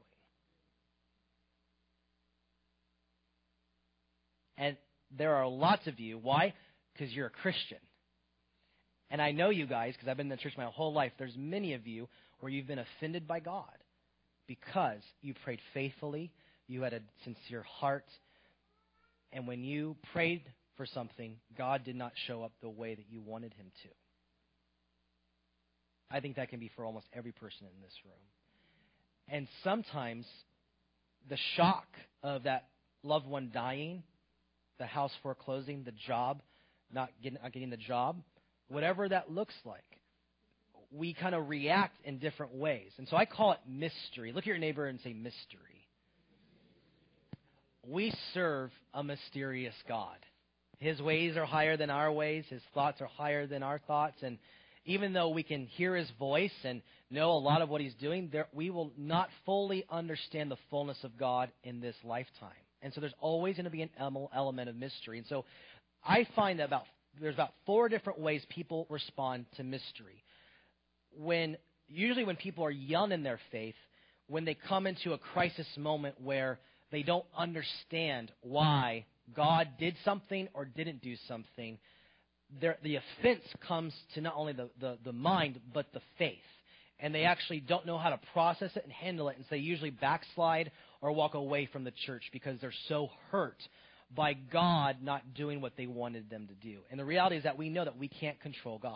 And there are lots of you. Why? Because you're a Christian. And I know you guys, because I've been in the church my whole life, there's many of you where you've been offended by God because you prayed faithfully, you had a sincere heart, and when you prayed for something, God did not show up the way that you wanted him to. I think that can be for almost every person in this room. And sometimes the shock of that loved one dying, the house foreclosing, the job, not getting the job, whatever that looks like, we kind of react in different ways. And so I call it mystery. Look at your neighbor and say mystery. We serve a mysterious God. His ways are higher than our ways. His thoughts are higher than our thoughts. And even though we can hear his voice and know a lot of what he's doing, we will not fully understand the fullness of God in this lifetime. And so there's always going to be an element of mystery. And so I find that about there's about 4 different ways people respond to mystery. Usually when people are young in their faith, when they come into a crisis moment where they don't understand why God did something or didn't do something, the offense comes to not only the mind, but the faith. And they actually don't know how to process it and handle it, and so they usually backslide or walk away from the church because they're so hurt by God not doing what they wanted them to do. And the reality is that we know that we can't control God.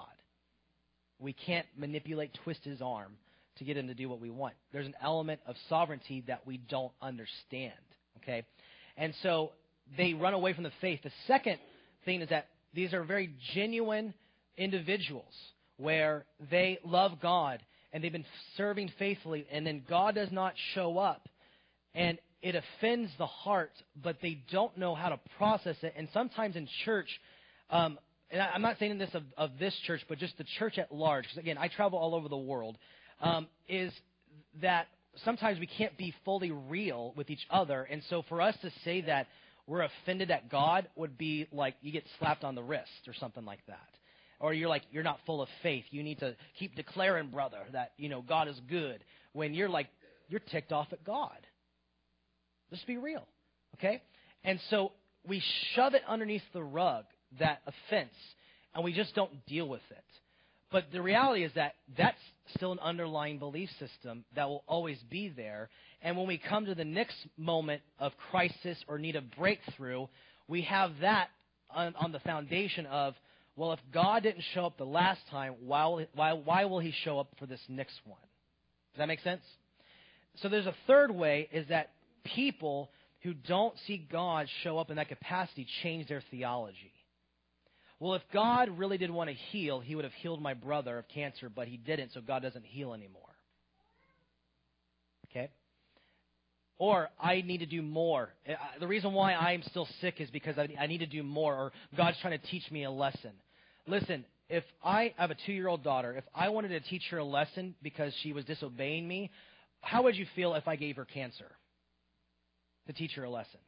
We can't manipulate, twist his arm to get him to do what we want. There's an element of sovereignty that we don't understand, okay? And so they run away from the faith. The second thing is that these are very genuine individuals where they love God and they've been serving faithfully, and then God does not show up, and it offends the heart, but they don't know how to process it. And sometimes in church, and I'm not saying this of this church, but just the church at large, because again, I travel all over the world, is that sometimes we can't be fully real with each other. And so for us to say that we're offended at God would be like you get slapped on the wrist or something like that. Or you're like, you're not full of faith. You need to keep declaring, brother, that, God is good. When you're ticked off at God. Let's be real, okay? And so we shove it underneath the rug, that offense, and we just don't deal with it. But the reality is that that's still an underlying belief system that will always be there. And when we come to the next moment of crisis or need a breakthrough, we have that on the foundation of, well, if God didn't show up the last time, why will he show up for this next one? Does that make sense? So there's a third way, is that people who don't see God show up in that capacity change their theology. Well, if God really did want to heal, he would have healed my brother of cancer, but he didn't, so God doesn't heal anymore. Okay? Or I need to do more. The reason why I'm still sick is because I need to do more, or God's trying to teach me a lesson. Listen, if I have a 2-year-old daughter, if I wanted to teach her a lesson because she was disobeying me, how would you feel if I gave her cancer to teach her a lesson?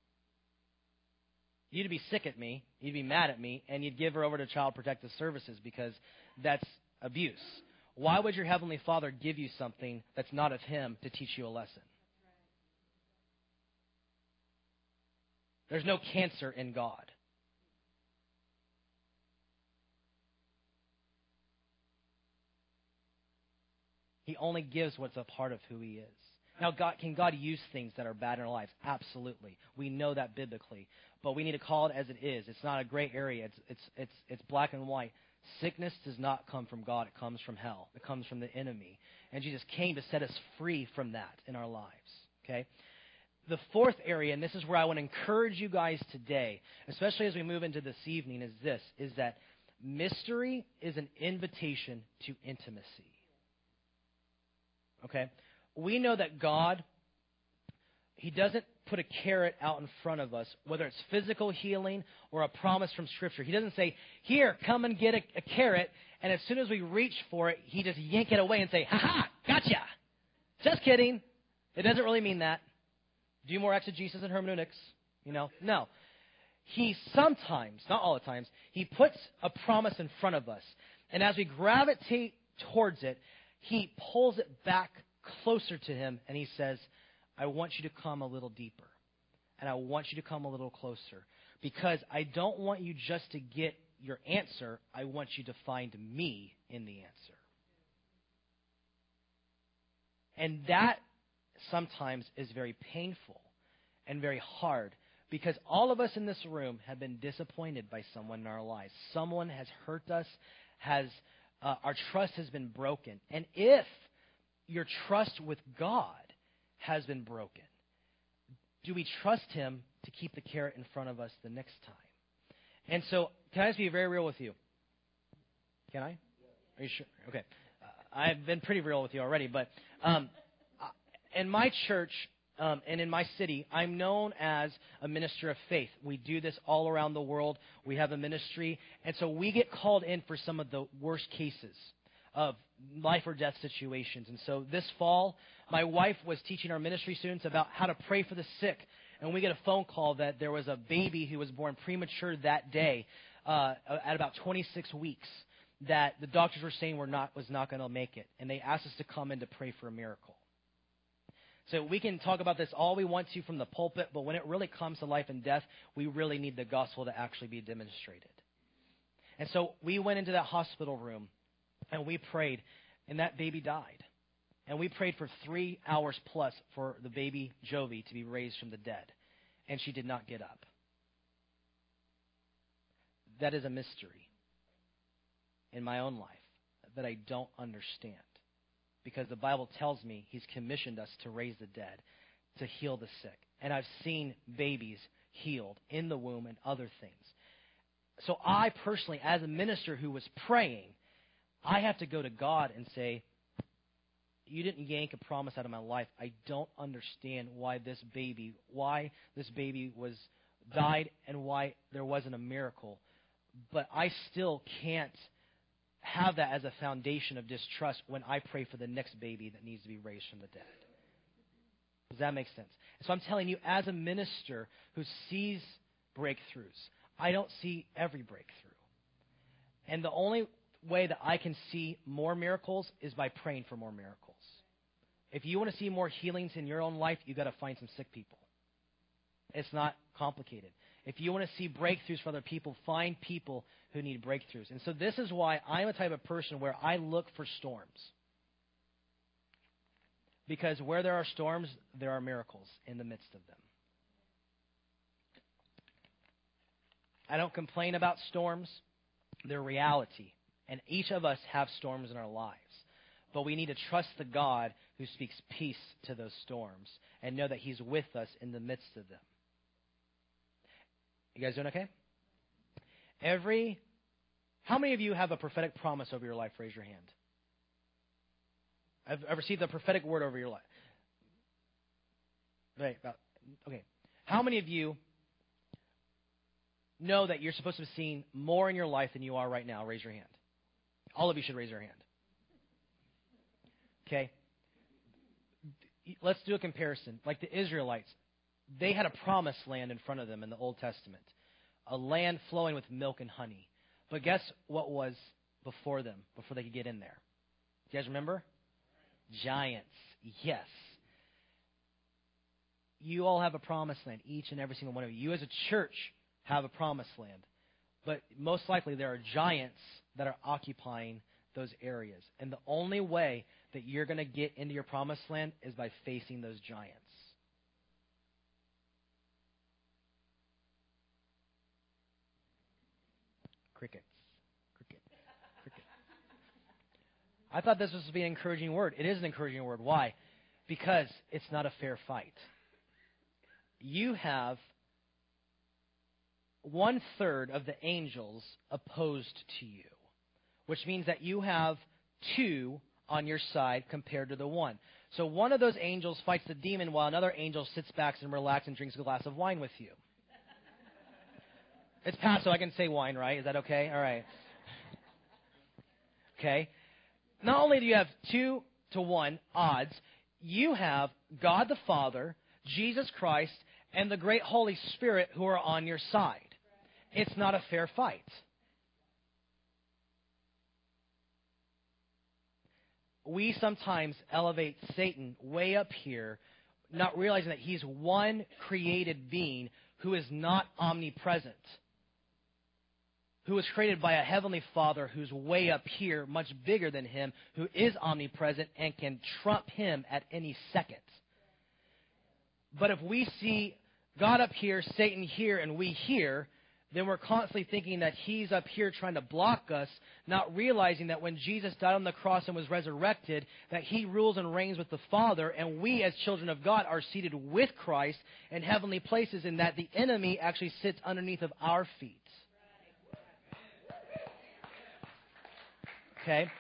You'd be sick at me, you'd be mad at me, and you'd give her over to Child Protective Services because that's abuse. Why would your Heavenly Father give you something that's not of him to teach you a lesson? There's no cancer in God. He only gives what's a part of who he is. Now, can God use things that are bad in our lives? Absolutely. We know that biblically. But we need to call it as it is. It's not a gray area. It's black and white. Sickness does not come from God. It comes from hell. It comes from the enemy. And Jesus came to set us free from that in our lives. Okay? The fourth area, and this is where I want to encourage you guys today, especially as we move into this evening, is that mystery is an invitation to intimacy. Okay? We know that God, he doesn't put a carrot out in front of us, whether it's physical healing or a promise from Scripture. He doesn't say, here, come and get a carrot, and as soon as we reach for it, he just yank it away and say, ha-ha, gotcha. Just kidding. It doesn't really mean that. Do more exegesis and hermeneutics. No. He sometimes, not all the times, he puts a promise in front of us. And as we gravitate towards it, he pulls it back closer to him, and he says, I want you to come a little deeper, and I want you to come a little closer, because I don't want you just to get your answer. I want you to find me in the answer. And that sometimes is very painful and very hard, because all of us in this room have been disappointed by someone in our lives. Someone has hurt us, our trust has been broken. And if your trust with God has been broken, do we trust him to keep the carrot in front of us the next time? And so, can I just be very real with you? Can I? Are you sure? Okay. I've been pretty real with you already, but in my church and in my city, I'm known as a minister of faith. We do this all around the world. We have a ministry, and so we get called in for some of the worst cases of life or death situations. And so this fall, my wife was teaching our ministry students about how to pray for the sick. and we get a phone call that there was a baby who was born premature that day at about 26 weeks that the doctors were saying was not going to make it. And they asked us to come in to pray for a miracle. So we can talk about this all we want to from the pulpit, but when it really comes to life and death, we really need the gospel to actually be demonstrated. And so we went into that hospital room, and we prayed, and that baby died. And we prayed for 3 hours plus for the baby Jovi to be raised from the dead. And she did not get up. That is a mystery in my own life that I don't understand. Because the Bible tells me He's commissioned us to raise the dead, to heal the sick. And I've seen babies healed in the womb and other things. So I personally, as a minister who was praying, I have to go to God and say, you didn't yank a promise out of my life. I don't understand why this baby was died and why there wasn't a miracle. But I still can't have that as a foundation of distrust when I pray for the next baby that needs to be raised from the dead. Does that make sense? So I'm telling you, as a minister who sees breakthroughs, I don't see every breakthrough. And the only way that I can see more miracles is by praying for more miracles. If you want to see more healings in your own life, you've got to find some sick people. It's not complicated. If you want to see breakthroughs for other people, find people who need breakthroughs. And so this is why I'm a type of person where I look for storms. Because where there are storms, there are miracles in the midst of them. I don't complain about storms. They're reality. And each of us have storms in our lives. But we need to trust the God who speaks peace to those storms and know that He's with us in the midst of them. You guys doing okay? How many of you have a prophetic promise over your life? Raise your hand. I've received a prophetic word over your life. Right. Okay. How many of you know that you're supposed to be seeing more in your life than you are right now? Raise your hand. All of you should raise your hand. Okay. Let's do a comparison. Like the Israelites, they had a promised land in front of them in the Old Testament, a land flowing with milk and honey. But guess what was before them, before they could get in there? Do you guys remember? Giants. Yes. You all have a promised land, each and every single one of you. You as a church have a promised land. But most likely there are giants that are occupying those areas. And the only way that you're going to get into your promised land is by facing those giants. Crickets. Cricket. Cricket. I thought this was to be an encouraging word. It is an encouraging word. Why? Because it's not a fair fight. You have 1/3 of the angels opposed to you, which means that you have 2 on your side compared to the 1. So one of those angels fights the demon while another angel sits back and relaxes and drinks a glass of wine with you. It's past, so I can say wine, right? Is that okay? All right. Okay. Not only do you have 2-to-1 odds, you have God the Father, Jesus Christ, and the great Holy Spirit who are on your side. It's not a fair fight. We sometimes elevate Satan way up here, not realizing that he's one created being who is not omnipresent, who was created by a heavenly Father who's way up here, much bigger than him, who is omnipresent and can trump him at any second. But if we see God up here, Satan here, and we here, then we're constantly thinking that he's up here trying to block us, not realizing that when Jesus died on the cross and was resurrected, that he rules and reigns with the Father, and we as children of God are seated with Christ in heavenly places, and that the enemy actually sits underneath of our feet. Okay?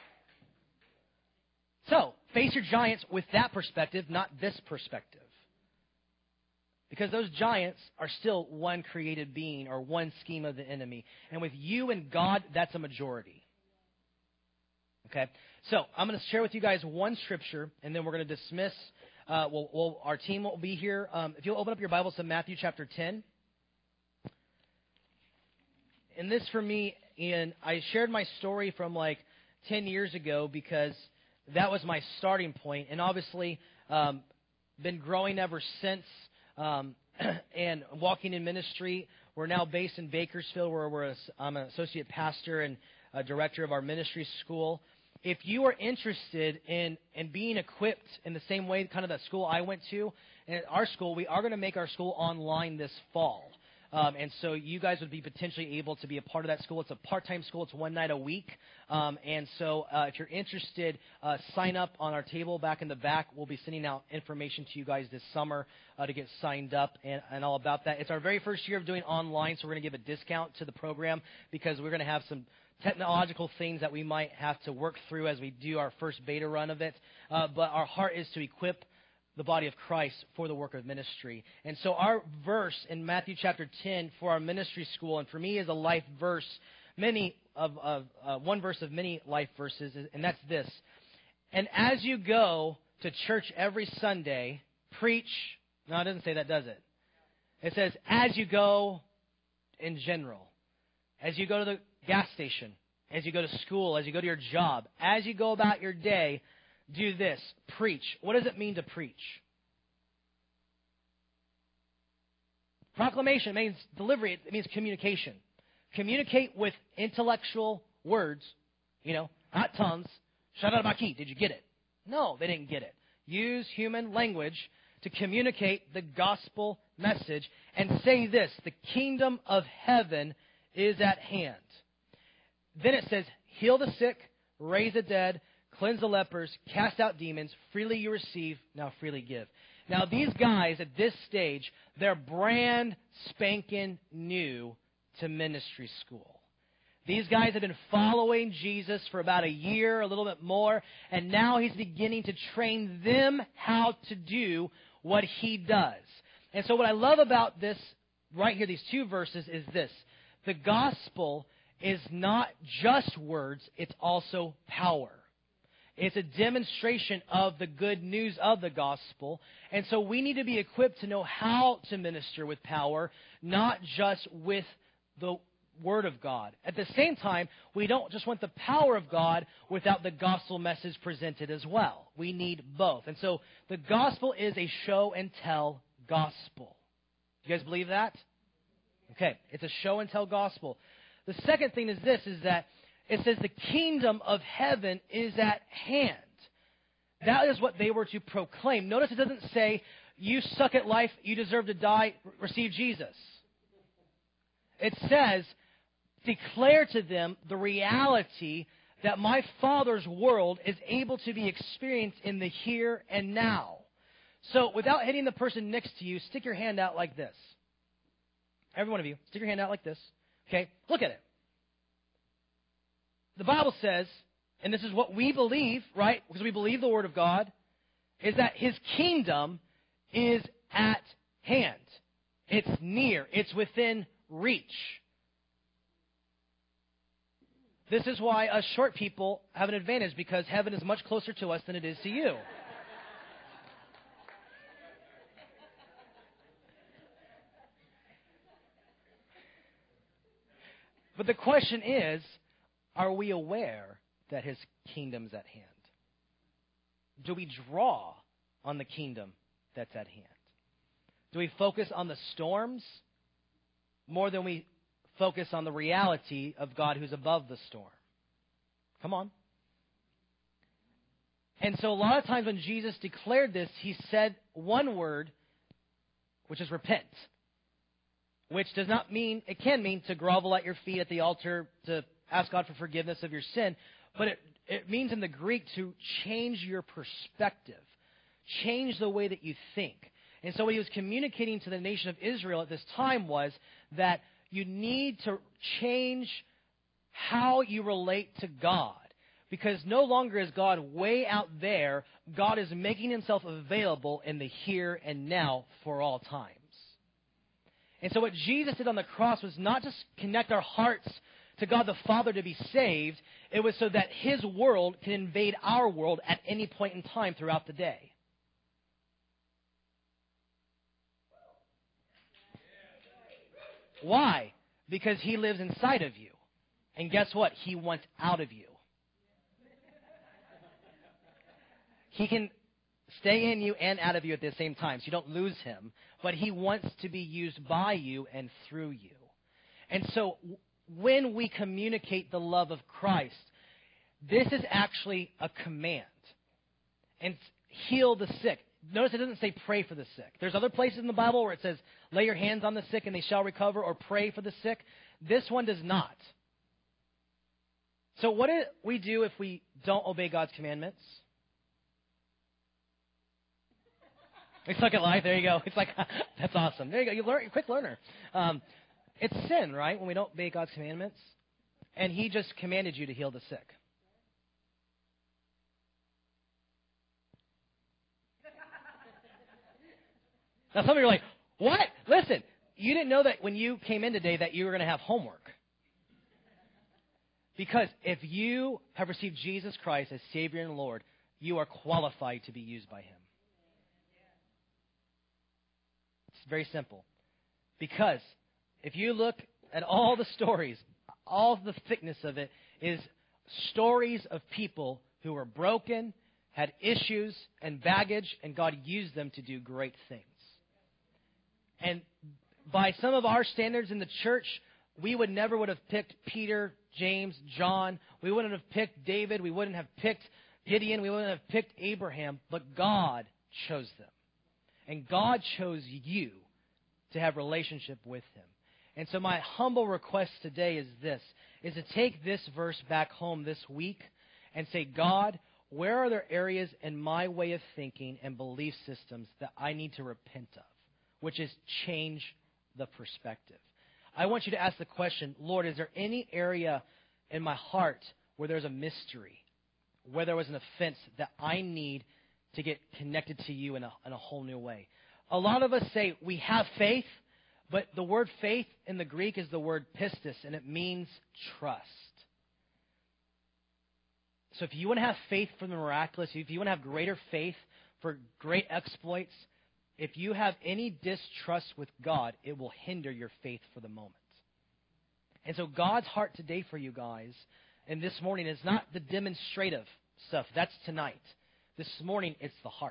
So, face your giants with that perspective, not this perspective. Because those giants are still one created being or one scheme of the enemy. And with you and God, that's a majority. Okay? So, I'm going to share with you guys one scripture, and then we're going to dismiss Our team will be here. If you'll open up your Bibles to Matthew chapter 10. And this for me, Ian, I shared my story from like 10 years ago because that was my starting point. And obviously, been growing ever since and walking in ministry. We're now based in Bakersfield, where I'm an associate pastor and a director of our ministry school. If you are interested in being equipped in the same way, kind of that school I went to, and our school, we are going to make our school online this fall. And so you guys would be potentially able to be a part of that school. It's a part-time school. It's one night a week. And so if you're interested, sign up on our table back in the back. We'll be sending out information to you guys this summer to get signed up and all about that. It's our very first year of doing online, so we're going to give a discount to the program because we're going to have some technological things that we might have to work through as we do our first beta run of it. But our heart is to equip the body of Christ for the work of ministry. And so our verse in Matthew chapter 10 for our ministry school, and for me is a life verse, one verse of many life verses, and that's this. And as you go to church every Sunday, preach. No, it doesn't say that, does it? It says, as you go in general. As you go to the gas station, as you go to school, as you go to your job, as you go about your day, do this, preach. What does it mean to preach? Proclamation means delivery. It means communication. Communicate with intellectual words, not tongues. Shadarabaki, did you get it? No, they didn't get it. Use human language to communicate the gospel message and say this, the kingdom of heaven is at hand. Then it says, heal the sick, raise the dead, cleanse the lepers, cast out demons, freely you receive, now freely give. Now these guys at this stage, they're brand spanking new to ministry school. These guys have been following Jesus for about a year, a little bit more, and now he's beginning to train them how to do what he does. And so what I love about this right here, these two verses, is this. The gospel is not just words, it's also power. It's a demonstration of the good news of the gospel. And so we need to be equipped to know how to minister with power, not just with the Word of God. At the same time, we don't just want the power of God without the gospel message presented as well. We need both. And so the gospel is a show and tell gospel. You guys believe that? Okay, it's a show and tell gospel. The second thing is this, is that it says the kingdom of heaven is at hand. That is what they were to proclaim. Notice it doesn't say, you suck at life, you deserve to die, receive Jesus. It says, declare to them the reality that my Father's world is able to be experienced in the here and now. So without hitting the person next to you, stick your hand out like this. Every one of you, stick your hand out like this. Okay, look at it. The Bible says, and this is what we believe, right? Because we believe the Word of God, is that His kingdom is at hand. It's near. It's within reach. This is why us short people have an advantage, because heaven is much closer to us than it is to you. But the question is, are we aware that His kingdom's at hand? Do we draw on the kingdom that's at hand? Do we focus on the storms more than we focus on the reality of God who's above the storm? Come on. And so a lot of times when Jesus declared this, He said one word, which is repent. Which does not mean, it can mean to grovel at your feet at the altar, to ask God for forgiveness of your sin, but it means in the Greek to change your perspective, change the way that you think. And so what He was communicating to the nation of Israel at this time was that you need to change how you relate to God. Because no longer is God way out there, God is making Himself available in the here and now for all times. And so what Jesus did on the cross was not just connect our hearts to God the Father to be saved. It was so that His world can invade our world at any point in time throughout the day. Why? Because he lives inside of you. And guess what? He wants out of you. He can stay in you and out of you at the same time, so you don't lose him. But he wants to be used by you and through you. And so when we communicate the love of Christ, this is actually a command. And heal the sick. Notice it doesn't say pray for the sick. There's other places in the Bible where it says lay your hands on the sick and they shall recover, or pray for the sick. This one does not. So what do we do if we don't obey God's commandments? We suck at life. There you go. It's like, that's awesome. There you go. You're a quick learner. It's sin, right, when we don't obey God's commandments? And he just commanded you to heal the sick. Now, some of you are like, what? Listen, you didn't know that when you came in today that you were going to have homework. Because if you have received Jesus Christ as Savior and Lord, you are qualified to be used by him. It's very simple. Because if you look at all the stories, all the thickness of it is stories of people who were broken, had issues and baggage, and God used them to do great things. And by some of our standards in the church, we never would have picked Peter, James, John. We wouldn't have picked David. We wouldn't have picked Gideon. We wouldn't have picked Abraham. But God chose them. And God chose you to have relationship with him. And so my humble request today is this, is to take this verse back home this week and say, God, where are there areas in my way of thinking and belief systems that I need to repent of? Which is change the perspective. I want you to ask the question, Lord, is there any area in my heart where there's a mystery, where there was an offense that I need to get connected to you in a whole new way? A lot of us say we have faith, but the word faith in the Greek is the word pistis, and it means trust. So if you want to have faith for the miraculous, if you want to have greater faith for great exploits, if you have any distrust with God, it will hinder your faith for the moment. And so God's heart today for you guys, and this morning, is not the demonstrative stuff. That's tonight. This morning, it's the heart.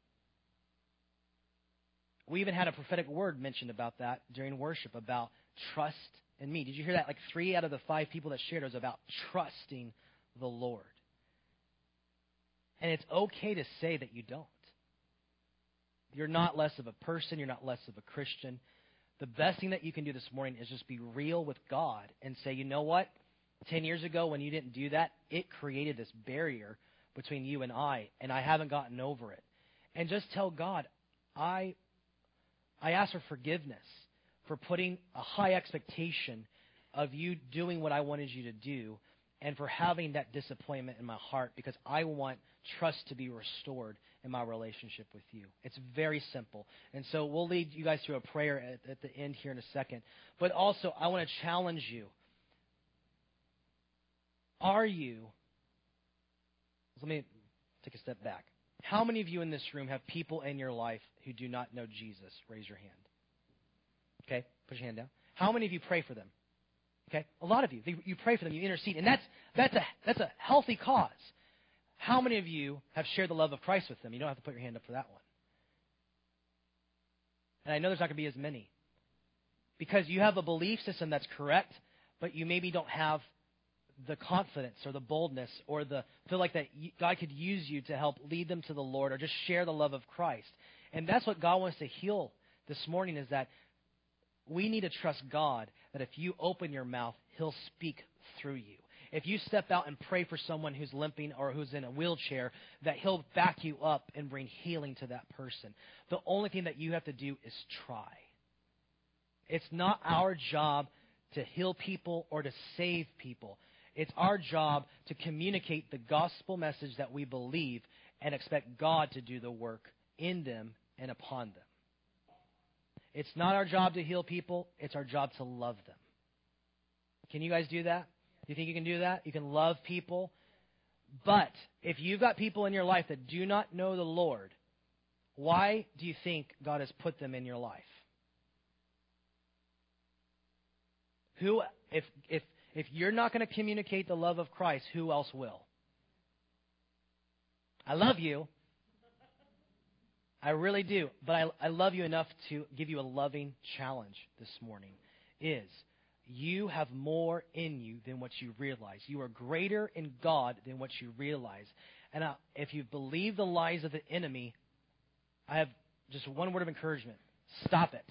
We even had a prophetic word mentioned about that during worship, about trust in me. Did you hear that? Like 3 out of the 5 people that shared was about trusting the Lord. And it's okay to say that you don't. You're not less of a person. You're not less of a Christian. The best thing that you can do this morning is just be real with God and say, you know what? 10 years ago when you didn't do that, it created this barrier between you and I haven't gotten over it. And just tell God, I ask for forgiveness for putting a high expectation of you doing what I wanted you to do, and for having that disappointment in my heart, because I want trust to be restored in my relationship with you. It's very simple. And so we'll lead you guys through a prayer at the end here in a second. But also, I want to challenge you. Let me take a step back. How many of you in this room have people in your life who do not know Jesus? Raise your hand. Okay, put your hand down. How many of you pray for them? Okay, a lot of you. You pray for them, you intercede, and that's a healthy cause. How many of you have shared the love of Christ with them? You don't have to put your hand up for that one. And I know there's not going to be as many. Because you have a belief system that's correct, but you maybe don't have the confidence or the boldness or the feel like that God could use you to help lead them to the Lord or just share the love of Christ. And that's what God wants to heal this morning, is that we need to trust God that if you open your mouth, He'll speak through you. If you step out and pray for someone who's limping or who's in a wheelchair, that He'll back you up and bring healing to that person. The only thing that you have to do is try. It's not our job to heal people or to save people. It's our job to communicate the gospel message that we believe and expect God to do the work in them and upon them. It's not our job to heal people. It's our job to love them. Can you guys do that? Do you think you can do that? You can love people. But if you've got people in your life that do not know the Lord, why do you think God has put them in your life? Who, if you're not going to communicate the love of Christ, who else will? I love you. I really do. But I love you enough to give you a loving challenge this morning. Is you have more in you than what you realize. You are greater in God than what you realize. And if you believe the lies of the enemy, I have just one word of encouragement. Stop it.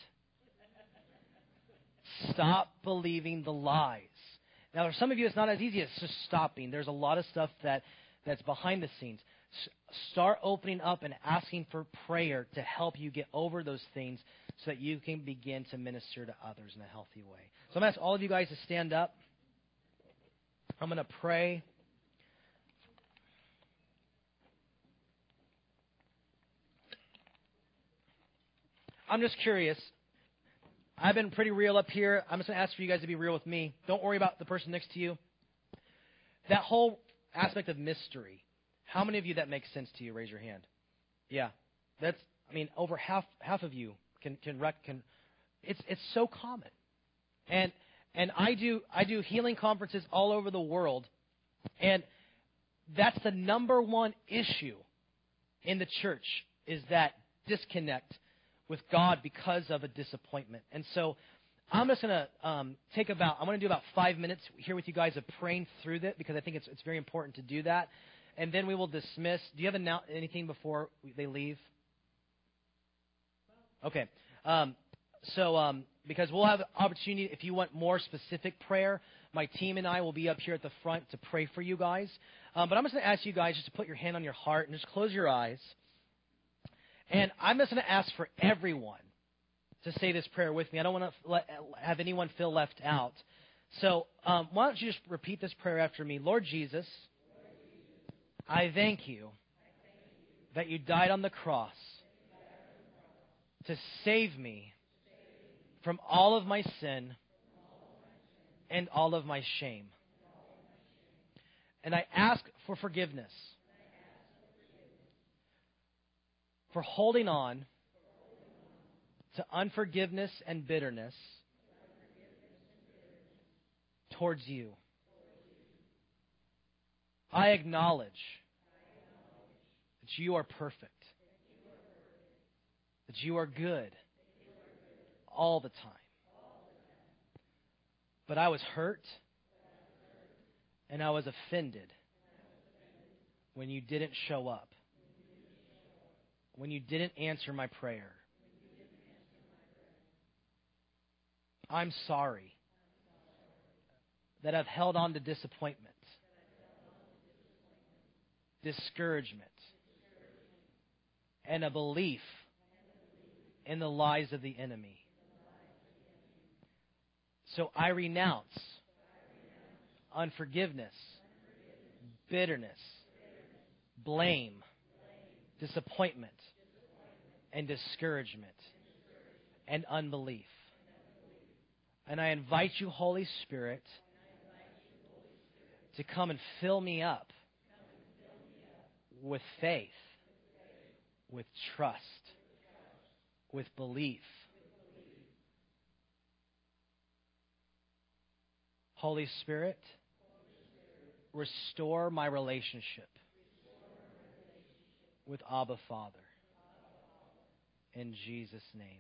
Stop believing the lies. Now, for some of you, it's not as easy as just stopping. There's a lot of stuff that's behind the scenes. Start opening up and asking for prayer to help you get over those things so that you can begin to minister to others in a healthy way. So I'm going to ask all of you guys to stand up. I'm going to pray. I'm just curious. I've been pretty real up here. I'm just going to ask for you guys to be real with me. Don't worry about the person next to you. That whole aspect of mystery. How many of you that makes sense to you? Raise your hand. Yeah, over half of you can. It's so common, and I do healing conferences all over the world, and that's the number one issue in the church is that disconnect with God because of a disappointment. And so I'm just going to I'm going to do about 5 minutes here with you guys of praying through that because I think it's very important to do that. And then we will dismiss. Do you have anything before they leave? Okay. Because we'll have opportunity, if you want more specific prayer, my team and I will be up here at the front to pray for you guys. But I'm just going to ask you guys just to put your hand on your heart and just close your eyes. And I'm just going to ask for everyone to say this prayer with me. I don't want to have anyone feel left out. So why don't you just repeat this prayer after me? Lord Jesus, I thank you that you died on the cross to save me from all of my sin and all of my shame. And I ask for forgiveness for holding on to unforgiveness and bitterness towards you. I acknowledge that you are perfect, that you are good all the time. But I was hurt and I was offended when you didn't show up, when you didn't answer my prayer. I'm sorry that I've held on to disappointment, discouragement, and a belief in the lies of the enemy. So I renounce unforgiveness, bitterness, blame, disappointment, and discouragement, and unbelief. And I invite you, Holy Spirit, to come and fill me up with faith, with trust, with belief. Holy Spirit, restore my relationship with Abba Father. In Jesus' name.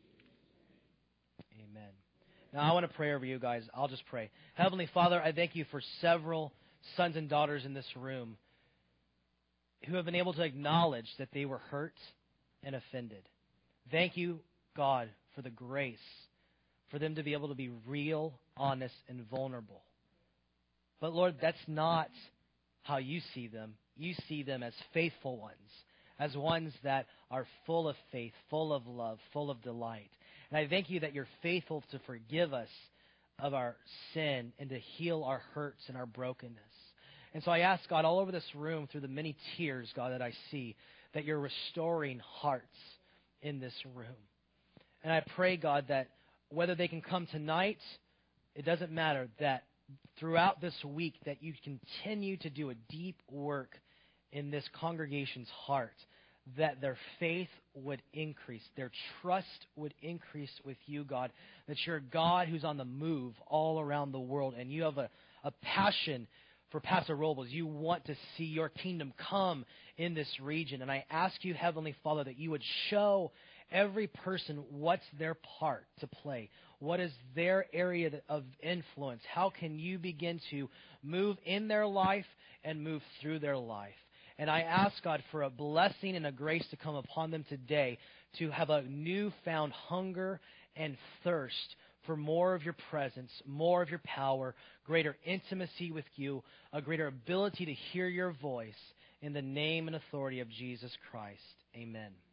Amen. Now, I want to pray over you guys. I'll just pray. Heavenly Father, I thank you for several sons and daughters in this room who have been able to acknowledge that they were hurt and offended. Thank you, God, for the grace for them to be able to be real, honest, and vulnerable. But, Lord, that's not how you see them. You see them as faithful ones, as ones that are full of faith, full of love, full of delight. And I thank you that you're faithful to forgive us of our sin and to heal our hurts and our brokenness. And so I ask, God, all over this room, through the many tears, God, that I see, that you're restoring hearts in this room. And I pray, God, that whether they can come tonight, it doesn't matter, that throughout this week that you continue to do a deep work in this congregation's heart, that their faith would increase, their trust would increase with you, God, that you're a God who's on the move all around the world, and you have a passion for Paso Robles. You want to see your kingdom come in this region. And I ask you, Heavenly Father, that you would show every person what's their part to play. What is their area of influence? How can you begin to move in their life and move through their life? And I ask, God, for a blessing and a grace to come upon them today to have a newfound hunger and thirst for more of your presence, more of your power, greater intimacy with you, a greater ability to hear your voice. In the name and authority of Jesus Christ, amen.